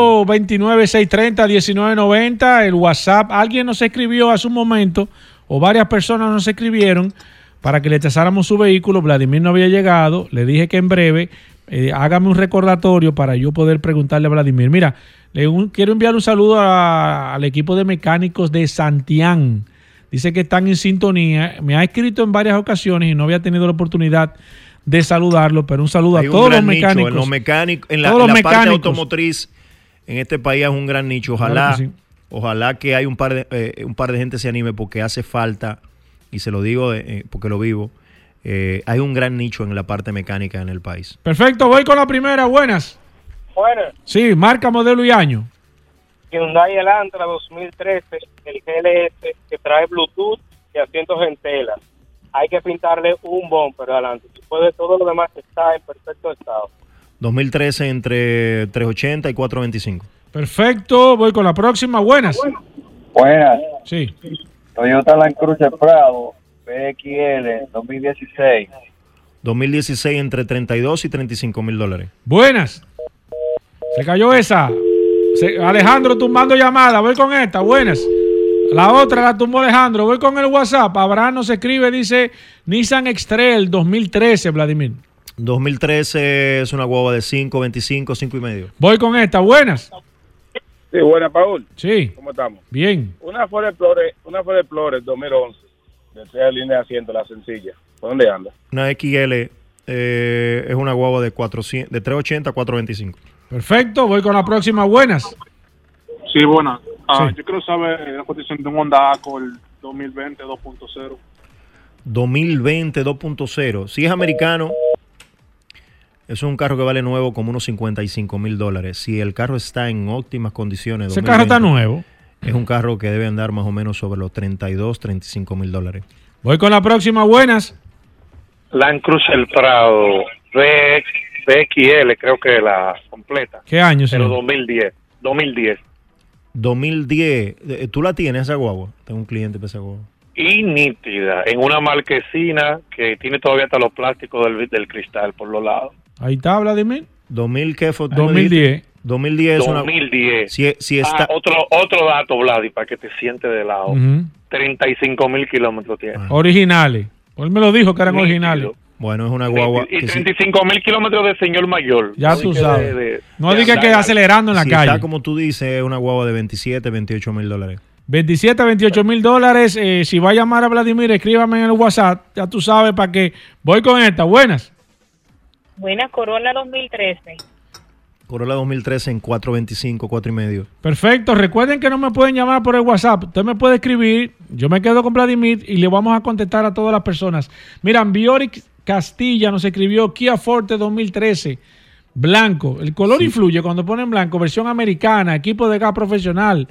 829-630-1990, el WhatsApp. Alguien nos escribió hace un momento, o varias personas nos escribieron para que le tasáramos su vehículo. Vladimir no había llegado. Le dije que en breve hágame un recordatorio para yo poder preguntarle a Vladimir. Mira, quiero enviar un saludo al equipo de mecánicos de Santián. Dice que están en sintonía. Me ha escrito en varias ocasiones y no había tenido la oportunidad de saludarlo, pero un saludo a todos los mecánicos. En la parte automotriz en este país es un gran nicho. Ojalá, claro que sí. Ojalá que hay un par de gente se anime porque hace falta, y se lo digo porque lo vivo, hay un gran nicho en la parte mecánica en el país. Perfecto, voy con la primera. Buenas. Buenas. Sí, marca, modelo y año. Hyundai Elantra 2013, el GLS, que trae Bluetooth y asientos en tela. Hay que pintarle un bumper adelante. Después de todo lo demás está en perfecto estado. 2013 entre 380 y 425. Perfecto, voy con la próxima. Buenas. Buenas. Sí. Toyota Land Cruiser Prado, PXL, 2016. 2016 entre 32 y 35 mil dólares. Buenas. Se cayó esa. Alejandro tumbando llamada. Voy con esta. Buenas. La otra la tumbó Alejandro. Voy con el WhatsApp. Abraham nos escribe, dice Nissan X-Trail 2013, Vladimir. 2013 es una guagua de 5, 25, 5 y medio. Voy con esta. Buenas. Sí, buenas, Paul. Sí. ¿Cómo estamos? Bien. Una Ford Explorer 2011, de 3 líneas de asiento, la sencilla. ¿Por dónde anda? Una XL es una guagua de 380 a 425. Perfecto. Voy con la próxima. Buenas. Sí, buenas. Sí. Yo quiero saber la cotización de un Honda Accord 2020 2.0. 2020 2.0. Si es americano, es un carro que vale nuevo como unos 55 mil dólares. Si el carro está en óptimas condiciones, Ese carro está nuevo. Es un carro que debe andar más o menos sobre los 32, 35 mil dólares. Voy con la próxima. Buenas. Land Cruiser Prado BXL, creo que la completa. ¿Qué año, Pero señor? 2010. 2010. ¿Tú la tienes esa guagua? Tengo un cliente para esa guagua. Y nítida, en una marquesina que tiene todavía hasta los plásticos del cristal por los lados. Ahí está, Vladimir. 2000, ¿qué fue? 2010. 2010 es una... 2010. Si está... Otro dato, Vladi, para que te sientes de lado. 35,000 kilómetros tiene. Originales. Él me lo dijo que eran originales. Bueno, es una guagua... Y 35,000 kilómetros de señor mayor. Ya tú sabes. No digas que acelerando en la calle. Está como tú dices, es una guagua de 27, 28 mil dólares. 27 a 28 mil dólares. Si va a llamar a Vladimir, escríbame en el WhatsApp. Ya tú sabes para qué. Voy con esta. Buenas. Buenas, Corolla 2013. Corolla 2013 en 425, 4 y medio. Perfecto. Recuerden que no me pueden llamar por el WhatsApp. Usted me puede escribir. Yo me quedo con Vladimir y le vamos a contestar a todas las personas. Mira, Bioric Castilla nos escribió Kia Forte 2013. Blanco. El color influye cuando ponen blanco. Versión americana. Equipo de gas profesional.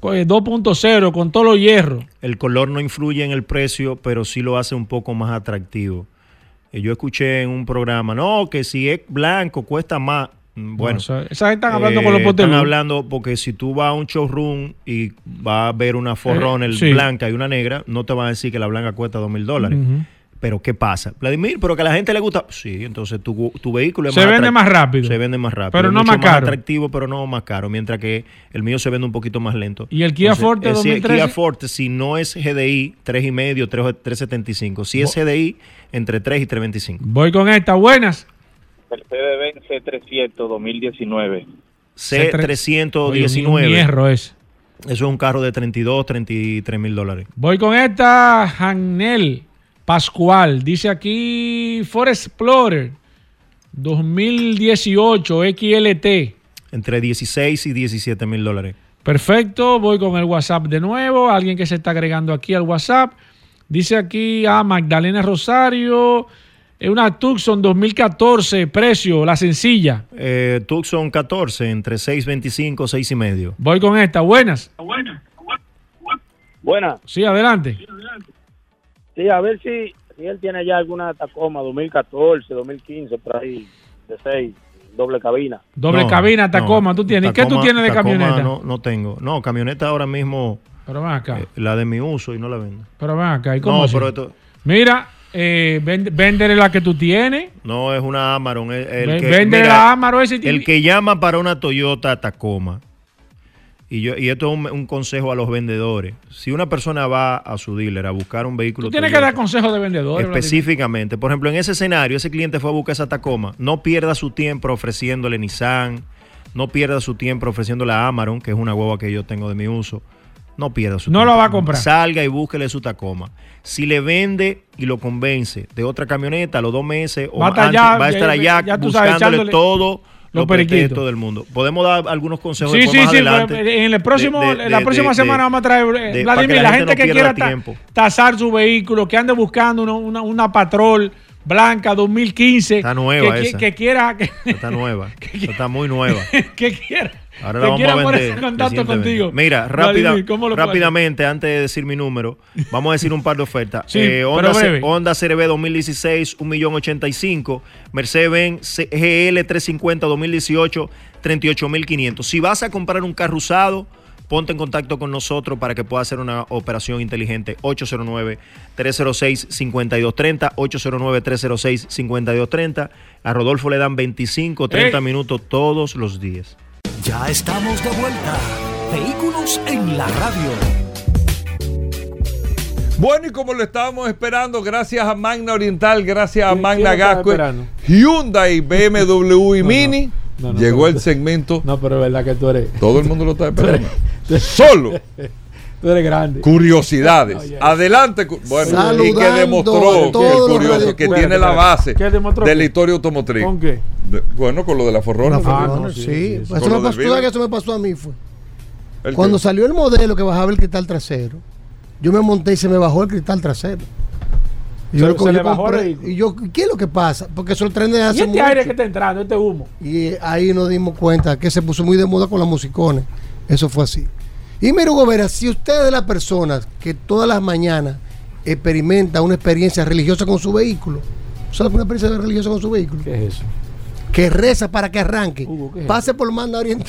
2.0 con todos los hierros. El color no influye en el precio, pero sí lo hace un poco más atractivo. Yo escuché en un programa, no, que si es blanco cuesta más. Bueno, no, esa están hablando con los poteros. Están hablando porque si tú vas a un showroom y vas a ver una Forerunner blanca y una negra, no te van a decir que la blanca cuesta $2,000. Pero ¿qué pasa? Vladimir, pero que a la gente le gusta. Sí, entonces tu vehículo es se vende más rápido. Se vende más rápido. Pero no más caro. Atractivo, pero no más caro. Mientras que el mío se vende un poquito más lento. ¿Y el Kia Forte 2013? Kia Forte, si no es GDI, 3,5, 3,75. Si es GDI, entre 3 y 3,25. Voy con esta. Buenas. Mercedes-Benz C300 2019. C319. Un hierro es. Eso es un carro de 32, 33 mil dólares. Voy con esta. Janel Pascual, dice aquí Ford Explorer 2018 XLT. Entre 16 y 17 mil dólares. Perfecto, voy con el WhatsApp de nuevo. Alguien que se está agregando aquí al WhatsApp. Dice aquí Magdalena Rosario, una Tucson 2014, precio, la sencilla. Tucson 14, entre 6.25, 6 y medio. Voy con esta, buenas. Buenas. Sí, adelante. Sí, a ver si él tiene ya alguna Tacoma 2014, 2015, por ahí, de 6, doble cabina. Doble cabina, Tacoma, tú tienes. Tacoma, ¿Qué tú tienes de Tacoma camioneta? No tengo. No, camioneta ahora mismo. Pero ven acá. La de mi uso y no la vendo. Pero ven acá. ¿Y cómo no, así? pero esto... Mira, véndele la que tú tienes. No, es una Amarok. Véndele la Amarok ese tipo. El que llama para una Toyota Tacoma. Y esto es un consejo a los vendedores. Si una persona va a su dealer a buscar un vehículo Tú tienes Toyota, que dar consejos de vendedores. específicamente. Por ejemplo, en ese escenario, ese cliente fue a buscar esa Tacoma. No pierda su tiempo ofreciéndole Nissan. No pierda su tiempo ofreciéndole a Amarok, que es una guagua que yo tengo de mi uso. No pierda su tiempo. No lo va a comprar. Salga y búsquele su Tacoma. Si le vende y lo convence de otra camioneta a los 2 meses o antes, va a estar allá buscándole todo los pretextos del mundo. Podemos dar algunos consejos sí, más adelante. En el próximo, la próxima semana vamos a traer, Vladimir, la gente que quiera tasar su vehículo, que ande buscando una Patrol blanca 2015. Está nueva esa. Que quiera. Está nueva. Está muy nueva. Que quiera. Ahora la vamos a vender. En contacto contigo. Mira, Vladimir, rápidamente, antes de decir mi número, vamos a decir un par de ofertas. Sí, Honda CRV 2016, 1.085.000. Mercedes-Benz GL 350 2018, 38.500. Si vas a comprar un carro usado, ponte en contacto con nosotros para que pueda hacer una operación inteligente. 809-306-5230, 809-306-5230. A Rodolfo le dan 25, 30 minutos todos los días. Ya estamos de vuelta. Vehículos en la radio. Bueno, y como lo estábamos esperando, gracias a Magna Oriental, gracias a Magna estaba Gasco, esperando? Hyundai, BMW y Mini, no, llegó pero- el segmento. No, pero es verdad que tú eres. Todo el mundo lo está esperando. Solo. Tú eres grande. Curiosidades. No, ya. Adelante. Bueno, y que Saludando demostró a todos el los curioso que radioescuchas. tiene la base ¿Qué demostró? de la historia automotriz. ¿Con qué? Bueno, con lo de la Forrón. La ¿no? Forerunner, no, sí, sí. sí, sí. Eso Con me lo pasó, del ¿tú sabes Vive. que eso me pasó a mí? Fue ¿El cuando qué? salió el modelo que bajaba el cristal trasero. Yo me monté y se me bajó el cristal trasero. Y Se le bajó el vehículo. y yo, ¿qué es lo que pasa? Porque eso lo traen de ¿Y hace este mucho. aire que está entrando, este humo? Y ahí nos dimos cuenta que se puso muy de moda con las musicones. Eso fue así. Y mira, Hugo Vera, si usted es de las personas que todas las mañanas experimenta una experiencia religiosa con su vehículo, ¿sabe una experiencia religiosa con su vehículo? ¿Qué es eso? Que reza para que arranque. Hugo, ¿qué es Pase por Manda Oriental.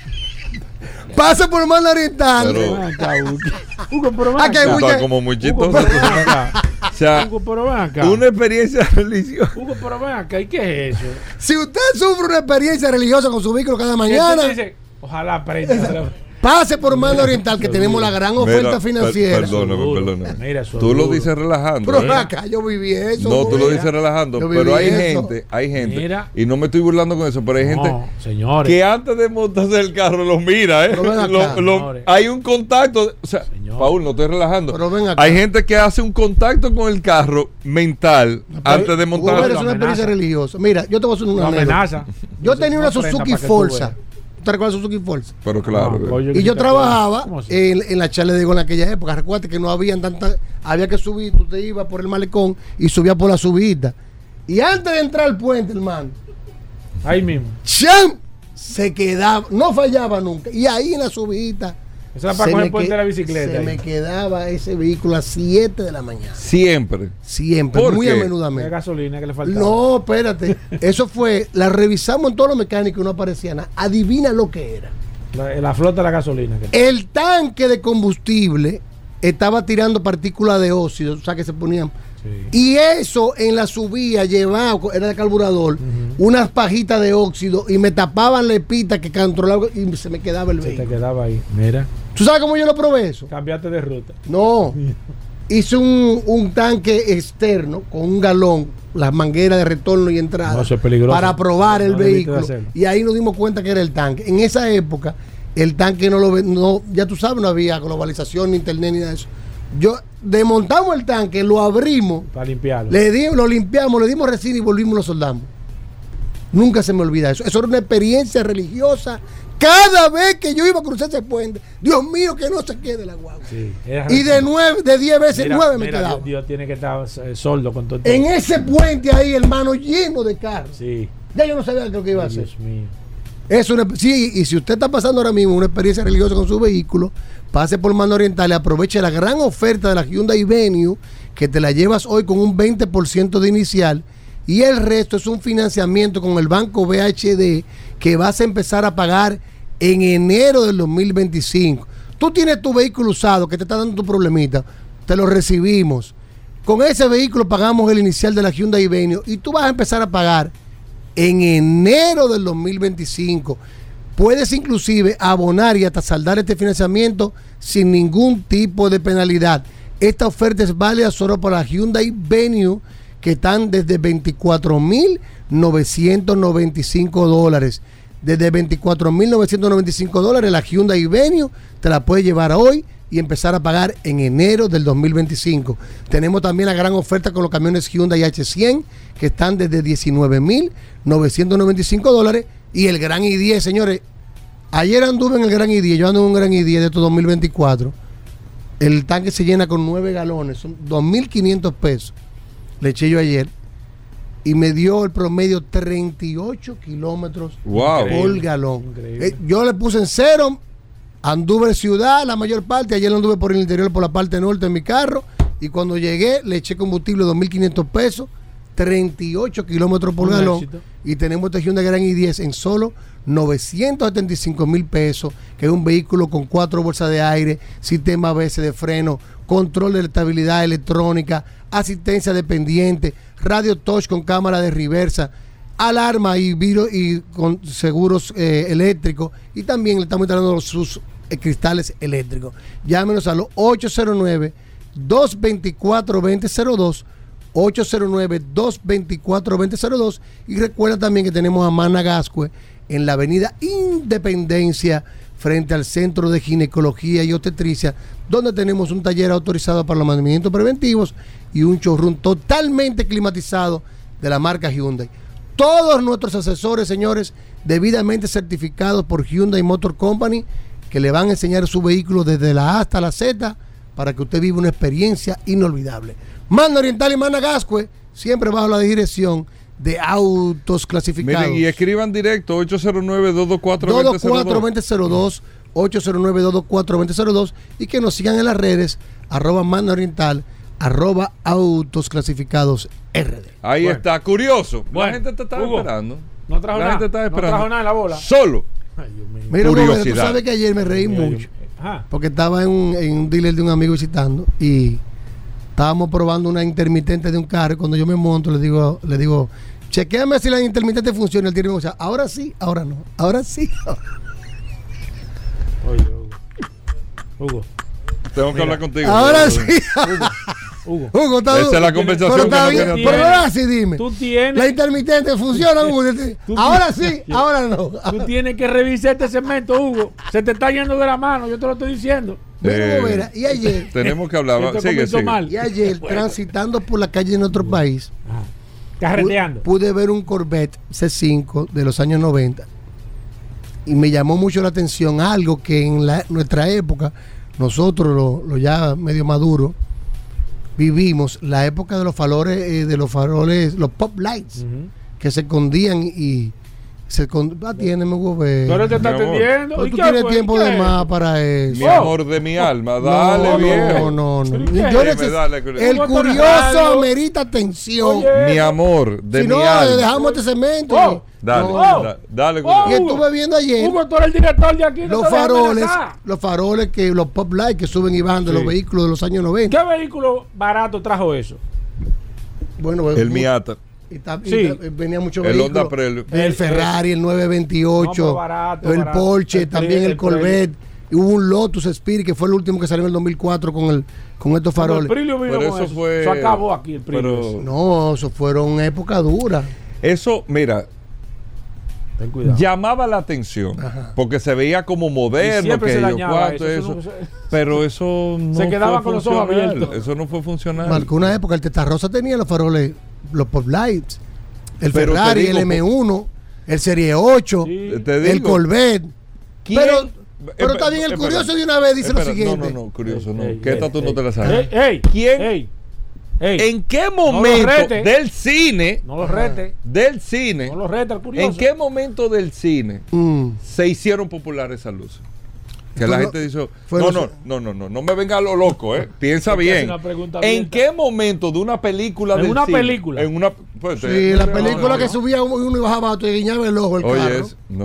Pase por Manda Oriental. Pero- Ven acá, Hugo. Hugo, pero ven Ah, que acá. Hugo- Está como muy Hugo, chistoso. pero ven acá. O sea, Hugo, pero ven acá. una experiencia religiosa. Hugo, pero ven acá. ¿Y qué es eso? Si usted sufre una experiencia religiosa con su vehículo cada ¿Qué mañana, tú dices? Ojalá aprenda. pase por Manda Oriental, que tenemos la gran oferta Mira, financiera. Perdóname. Mira, eso Tú lo duro. dices relajando. Pero ¿eh? acá yo viví eso. No, tú lo Hugo. dices relajando, Yo viví pero hay eso. gente, Mira. y no me estoy burlando con eso, pero hay gente No, señores. que antes de montarse el carro los mira, ¿eh? Pero ven acá. Señores. Hay un contacto, o sea, Señores. Paul, no estoy relajando. Pero ven acá. Hay gente que hace un contacto con el carro mental antes de Hugo Vera montarse. es una experiencia religiosa. Mira, yo te voy a hacer una No anécdota. amenaza. Yo tenía una No prenda Suzuki para que tú Forza. veas. ¿Te recuerdas Suzuki Forza? Pero claro, No, coño, Y que yo te trabajaba acuerdas. ¿Cómo así? en la charla de Diego en aquella época. Recuerda que no habían tanta. Había que subir, tú te ibas por el malecón y subías por la subida. Y antes de entrar al puente, hermano, Ahí mismo. ¡cham! Se quedaba, no fallaba nunca. Y ahí en la subida. Esa es para se coger me el puente que- de la bicicleta. Se ahí. me quedaba ese vehículo a 7 de la mañana. siempre. Siempre, ¿Por muy qué? a De menudamente. gasolina que le faltaba. No, espérate. Eso fue, la revisamos en todos los mecánicos y no aparecía nada. Adivina lo que era. La flota de la gasolina. Que... El tanque de combustible estaba tirando partículas de óxido, o sea que se ponían. Sí. Y eso en la subida llevaba, era de carburador, unas pajitas de óxido y me tapaban la espita que controlaba y se me quedaba el Se te vehículo. quedaba ahí. Mira. ¿Tú sabes cómo yo lo probé eso? Cambiaste de ruta. No. Hice un tanque externo con un galón, las mangueras de retorno y entrada, No, eso es peligroso. para probar el No debiste de vehículo. hacerlo. Y ahí nos dimos cuenta que era el tanque. En esa época, el tanque ya tú sabes, no había globalización, ni internet, ni nada de eso. Desmontamos el tanque, lo abrimos, Para limpiarlo. lo limpiamos, le dimos resina y volvimos y lo soldamos. Nunca se me olvida eso. Eso era una experiencia religiosa. Cada vez que yo iba a cruzar ese puente, Dios mío, que no se quede la guagua. Sí, era Y de 10 veces, Mira, 9 me mira, quedaba. Dios tiene que estar soldo con todo. En ese puente ahí, hermano, lleno de carros. Sí. Ya yo no sabía lo que iba a Ay, hacer. Dios mío. Sí, y si usted está pasando ahora mismo una experiencia religiosa con su vehículo, pase por Mano Oriental y aproveche la gran oferta de la Hyundai Venue, que te la llevas hoy con un 20% de inicial y el resto es un financiamiento con el banco BHD que vas a empezar a pagar en enero del 2025. Tú tienes tu vehículo usado que te está dando tu problemita, te lo recibimos. Con ese vehículo pagamos el inicial de la Hyundai Venue y tú vas a empezar a pagar en enero del 2025. Puedes inclusive abonar y hasta saldar este financiamiento sin ningún tipo de penalidad. Esta oferta es válida solo para la Hyundai Venue, que están desde $24,995. Desde $24,995 la Hyundai Venue te la puedes llevar hoy y empezar a pagar en enero del 2025. Tenemos también la gran oferta con los camiones Hyundai H100 que están desde $19,995 y el Gran i10, señores. Ayer anduve en el Gran i10, yo ando en un Gran i10 de estos 2024. El tanque se llena con 9 galones, son 2.500 pesos. Le eché yo ayer y me dio el promedio 38 kilómetros Wow. por galón. Increíble. Yo le puse en cero. Anduve en ciudad la mayor parte, ayer anduve por el interior, por la parte norte en mi carro, y cuando llegué le eché combustible 2.500 pesos, 38 kilómetros por Un galón. éxito. Y tenemos este Hyundai Grand i10 en solo 975,000 pesos, que es un vehículo con 4 bolsas de aire, sistema ABS de freno, control de estabilidad electrónica, asistencia dependiente, radio touch con cámara de reversa, alarma y con seguros eléctricos, y también le estamos instalando sus cristales eléctricos. Llámenos a los 809-224-2002, 809-224-2002, y recuerda también que tenemos a Mana Gascue en la avenida Independencia, frente al Centro de Ginecología y Obstetricia, donde tenemos un taller autorizado para los mantenimientos preventivos y un showroom totalmente climatizado de la marca Hyundai. Todos nuestros asesores, señores, debidamente certificados por Hyundai Motor Company, que le van a enseñar su vehículo desde la A hasta la Z para que usted viva una experiencia inolvidable. Manda Oriental y Mana Gascue, siempre bajo la dirección de Autos Clasificados. Miren, y escriban directo 809-224-2002. 809-224-2002, y que nos sigan en las redes @Manda Oriental, @Autos Clasificados RD. Ahí está, curioso. Bueno, la gente te está Hugo, esperando. No trajo La nada. gente está No esperando. trajo nada en la bola. Solo. Ay, Dios mío. Mira, Hugo, tú Curiosidad. sabes que ayer me reí mucho, Ajá. porque estaba en un dealer de un amigo visitando y estábamos probando una intermitente de un carro. Cuando yo me monto, le digo, chequéame si la intermitente funciona. El dealer me dice, ahora sí, ahora no, ahora sí. Oye, Hugo. Tengo que hablar contigo. Ahora sí. Hugo, está Esa es la conversación pero está que no bien, quería pero tener. ahora sí, dime. Tú tienes. La intermitente funciona, Hugo. Ahora sí, ahora no. Tú tienes que revisar este segmento, Hugo. Se te está yendo de la mano, yo te lo estoy diciendo. Bueno, Vera, y ayer Tenemos que hablar. Esto Sigue, comenzó sigue. mal. Y ayer, transitando por la calle de nuestro país, Carreteando. pude ver un Corvette C5 de los años 90 y me llamó mucho la atención algo que en nuestra época, nosotros los ya medio maduros, vivimos la época de los faroles, los pop lights, que se escondían y atiéndeme, Hugo. Pero te está Mi amor. atendiendo. Pero ¿Y tú qué tienes fue? tiempo ¿Qué? de más para eso. Mi amor de mi alma. Dale, viejo. No. ¿Pero Yo qué? Dale, el ¿Cómo curioso radio? amerita atención. Oye. Mi amor de Si mi no, alma. dejamos este segmento. Oh. Dale, No. dale. Oh. Y estuve viendo ayer Hugo, tú eres el director de aquí. no los te dejes faroles, amenazar. los pop lights que suben y bajan de los vehículos de los años 90. ¿Qué vehículo barato trajo eso? Bueno, El Miata. venía mucho El vehículo. Honda Prelude. El Ferrari, el 928, No, pero barato, el barato. Porsche, El también Prelude, el Corvette. Y hubo un Lotus Spirit que fue el último que salió en el 2004 con estos faroles. El Prilio vino Pero con eso eso. fue- Eso acabó aquí el Prilio. pero- No, eso fueron época dura. Eso, mira, Ten cuidado. llamaba la atención porque se veía como Y moderno, siempre que se yo dañaba cuánto, eso, eso. Pero eso no Se quedaban fue con los ojos funcional. abiertos. Eso no fue funcional. Marcó una época, el Tetarrosa tenía los faroles, los pop lights, el Pero te Ferrari, digo, el M1, el Serie 8, Te el digo, Corvette. ¿quién? Pero está bien, el curioso de una vez dice lo siguiente. No, curioso, no. Ey, que esta tú no te la sabes. ¿Quién? ¿En qué lo momento rete. del cine, No lo rete. del cine, No lo reta el curioso. en qué momento del cine Mm. se hicieron populares esas luces? Que Fue la lo- gente dice, fue no, lo- no me venga a lo loco, piensa Hay que bien. hacer una pregunta ¿En abierta. qué momento de una película ¿En del una cine? película? En una pues, Sí, la película que subía uno y bajaba otro y guiñaba el ojo el Oye, carro.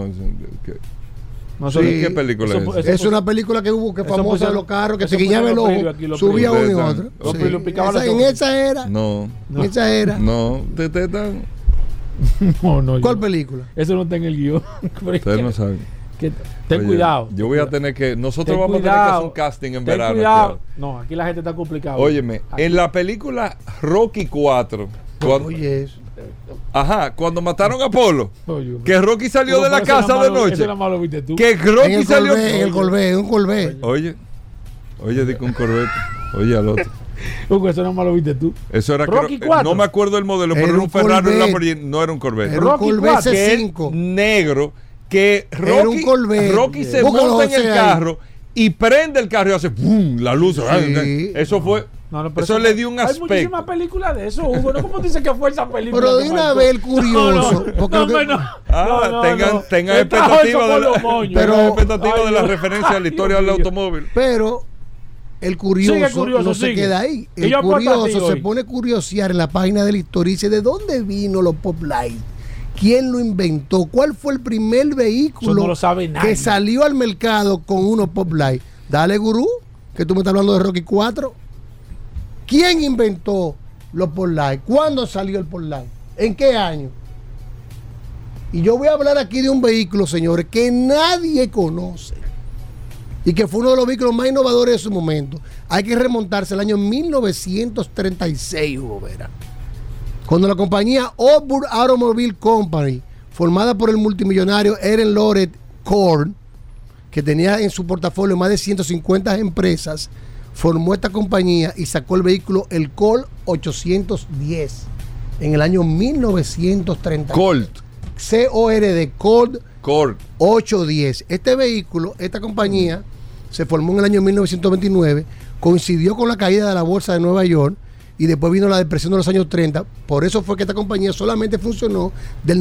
No Sí. sé ¿qué película Eso- es? eso- Es una película que hubo que eso famosa pusieron- de los carros, que eso se guiñaba el pusieron ojo, los Prilio aquí, los subía Prilio. uno y Ustedes otro. los Sí. Prilio picaban Esa- los en ojos. esa era. No, En esa era. no, te están. No, ¿Cuál yo- película? Eso no está en el guión. Pero es Ustedes que- no saben. que- ten Oye, cuidado. Yo voy a tener que. Nosotros Ten vamos a tener que cuidado. hacer un casting en Ten verano. cuidado. claro. No, aquí la gente está complicada. Óyeme, en la película Rocky 4, cuando, Oye, eso. cuando mataron a Apolo, Oye, que Rocky salió Hugo, de la pero eso casa nada de más lo- noche, eso nada más lo viste tú. que En Rocky el salió. Corvette, en el Corvette, un Corvette. Oye, di con Corvette. Oye, al otro. Hugo, eso nada más lo viste tú. Eso era Rocky creo- 4. no me acuerdo el modelo, pero Era era un un Ferrari, un Corvette. Lamborghini, no era un Corvette. Era un Rocky Corvette 4, Que es C5. negro, que Era un Rocky, Corvette. Rocky se Búscalo, monta en el José, ahí. carro y prende el carro y hace ¡pum! La luz. Sí. Eso fue. No, pero eso le dio un Hay aspecto. muchísimas películas de eso, Hugo. ¿No? ¿Cómo dice que fue esa película? Pero que de una marcó? vez el curioso. porque lo que- Tengan Él trajo expectativa eso de por la, los moños. tengan Pero- expectativa Ay, de la Dios. referencia a la historia Ay, del Dios. automóvil. Pero el curioso, Sigue curioso, no se sigue. queda ahí. Y El yo apuesto a ti curioso se hoy. pone a curiosear en la página de la historia y dice, ¿de dónde vino los Pop Light? ¿Quién lo inventó? ¿Cuál fue el primer Eso vehículo no lo sabe nadie. que salió al mercado con unos Pop Light? Dale, gurú, que tú me estás hablando de Rocky 4. ¿Quién inventó los Pop Light? ¿Cuándo salió el Pop Light? ¿En qué año? Y yo voy a hablar aquí de un vehículo, señores, que nadie conoce y que fue uno de los vehículos más innovadores de su momento. Hay que remontarse al año 1936, Hugo Vera, cuando la compañía Auburn Automobile Company, formada por el multimillonario Eren Loret Korn, que tenía en su portafolio más de 150 empresas, formó esta compañía y sacó el vehículo, el Colt 810, en el año 1930. Colt. C-O-R-D, Colt Colt 810. Este vehículo, esta compañía, se formó en el año 1929, coincidió con la caída de la bolsa de Nueva York y después vino la depresión de los años 30. Por eso fue que esta compañía solamente funcionó del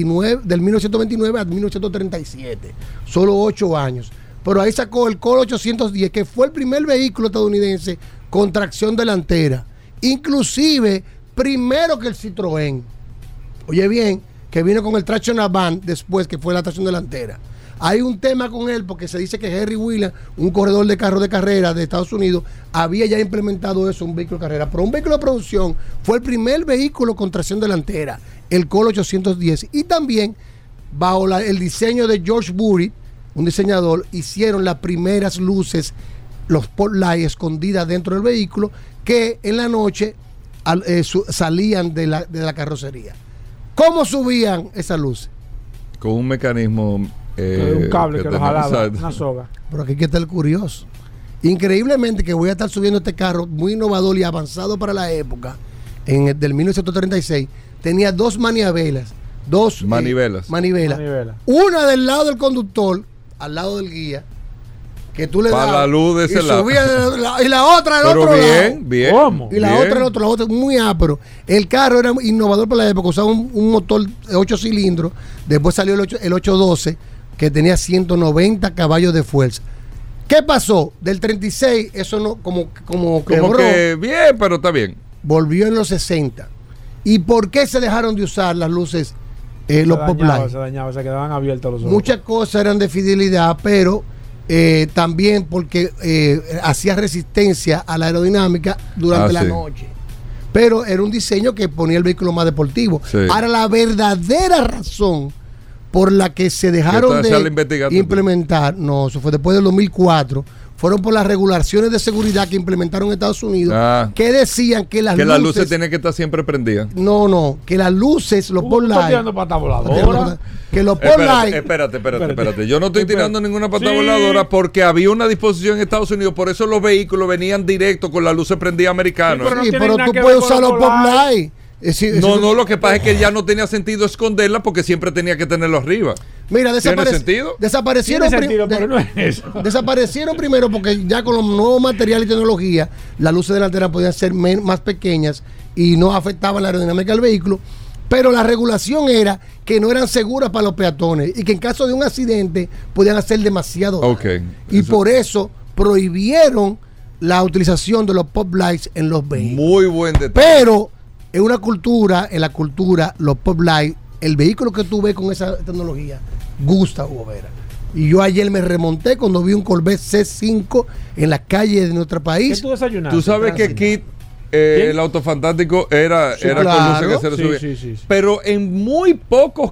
1929 a 1937, solo 8 años. Pero ahí sacó el Colt 810, que fue el primer vehículo estadounidense con tracción delantera, inclusive primero que el Citroën. Oye bien, que vino con el Traction Avant después, que fue la tracción delantera. Hay un tema con él porque se dice que Henry Williams, un corredor de carros de carrera de Estados Unidos, había ya implementado eso en un vehículo de carrera. Pero un vehículo de producción fue el primer vehículo con tracción delantera, el Colt 810. Y también, bajo el diseño de George Burry, un diseñador, hicieron las primeras luces, los spotlights escondidas dentro del vehículo, que en la noche salían de la carrocería. ¿Cómo subían esas luces? Con un mecanismo. Un cable que lo jalaba, una soga. Pero aquí que está el curioso. Increíblemente que voy a estar subiendo este carro muy innovador y avanzado para la época, del 1936, tenía dos manivelas. Manivelas. Una del lado del conductor, al lado del guía, que tú le das. Para la luz de ese lado. Y la otra del otro lado. Bien. ¿Cómo? Y la otra del otro, la otra muy ápero. El carro era innovador para la época, usaba un motor de 8 cilindros. Después salió el 812, que tenía 190 caballos de fuerza. ¿Qué pasó? Del 36, eso no, como quebró, que bien, pero está bien. Volvió en los 60. ¿Y por qué se dejaron de usar las luces, los Pop Light? Se dañaba, se quedaban abiertos los ojos. Muchas cosas eran de fidelidad, pero también porque hacía resistencia a la aerodinámica durante la noche. Pero era un diseño que ponía el vehículo más deportivo. Sí. Ahora, la verdadera razón por la que se dejaron de implementar, no, eso fue después del 2004, fueron por las regulaciones de seguridad que implementaron en Estados Unidos, que decían que las luces tienen que estar siempre prendidas. No, que las luces, los Pop Light, que los Pop Light. Espérate. Yo no estoy tirando ninguna pata voladora porque había una disposición en Estados Unidos, por eso los vehículos venían directo con las luces prendidas americanas. Pero tú puedes usar los Pop Light. No, lo que pasa es que ya no tenía sentido esconderla porque siempre tenía que tenerlo arriba. Mira, desaparecieron. Pero no es eso. Desaparecieron primero porque ya con los nuevos materiales y tecnología, las luces delanteras podían ser más pequeñas y no afectaban la aerodinámica del vehículo. Pero la regulación era que no eran seguras para los peatones y que en caso de un accidente podían hacer demasiado daño. Y por eso prohibieron la utilización de los Pop Lights en los vehículos. Muy buen detalle. Pero en la cultura, los Pop Light, el vehículo que tú ves con esa tecnología, gusta, Hugo Vera. Y yo ayer me remonté cuando vi un Corvette C5 en las calles de nuestro país. ¿Qué tú desayunaste? Tú sabes que Kit, el Autofantástico, era con luces que se le subía. Sí. Pero en muy pocos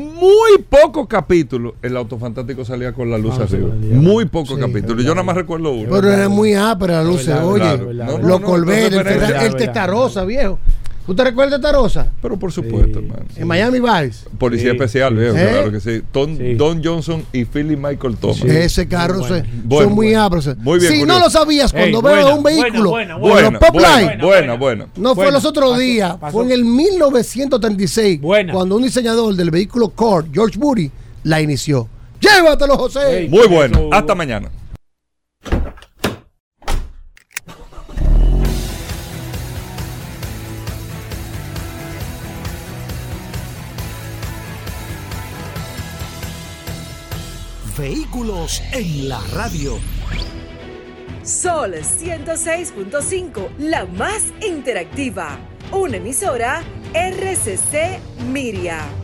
capítulos, el Autofantástico salía con la luz arriba. Muy pocos capítulos. Yo nada más recuerdo uno. Pero era muy ápera la luz. Oye, los Corvette, el Testarossa, viejo. ¿Tú te recuerdas de Tarosa? Pero por supuesto, hermano. En Miami Vice. Policía especial, viejo, claro que sí. Don Johnson y Philip Michael Thomas. Ese carro son muy ápros. Muy bien. Si no lo sabías, cuando veo un vehículo con los Pop Light. Buena. No fue los otros días, fue en el 1936, cuando un diseñador del vehículo Colt, George Burry, la inició. Llévatelo, José. Muy bueno. Hasta mañana. Vehículos en la radio. Sol 106.5, la más interactiva. Una emisora RCC Miria.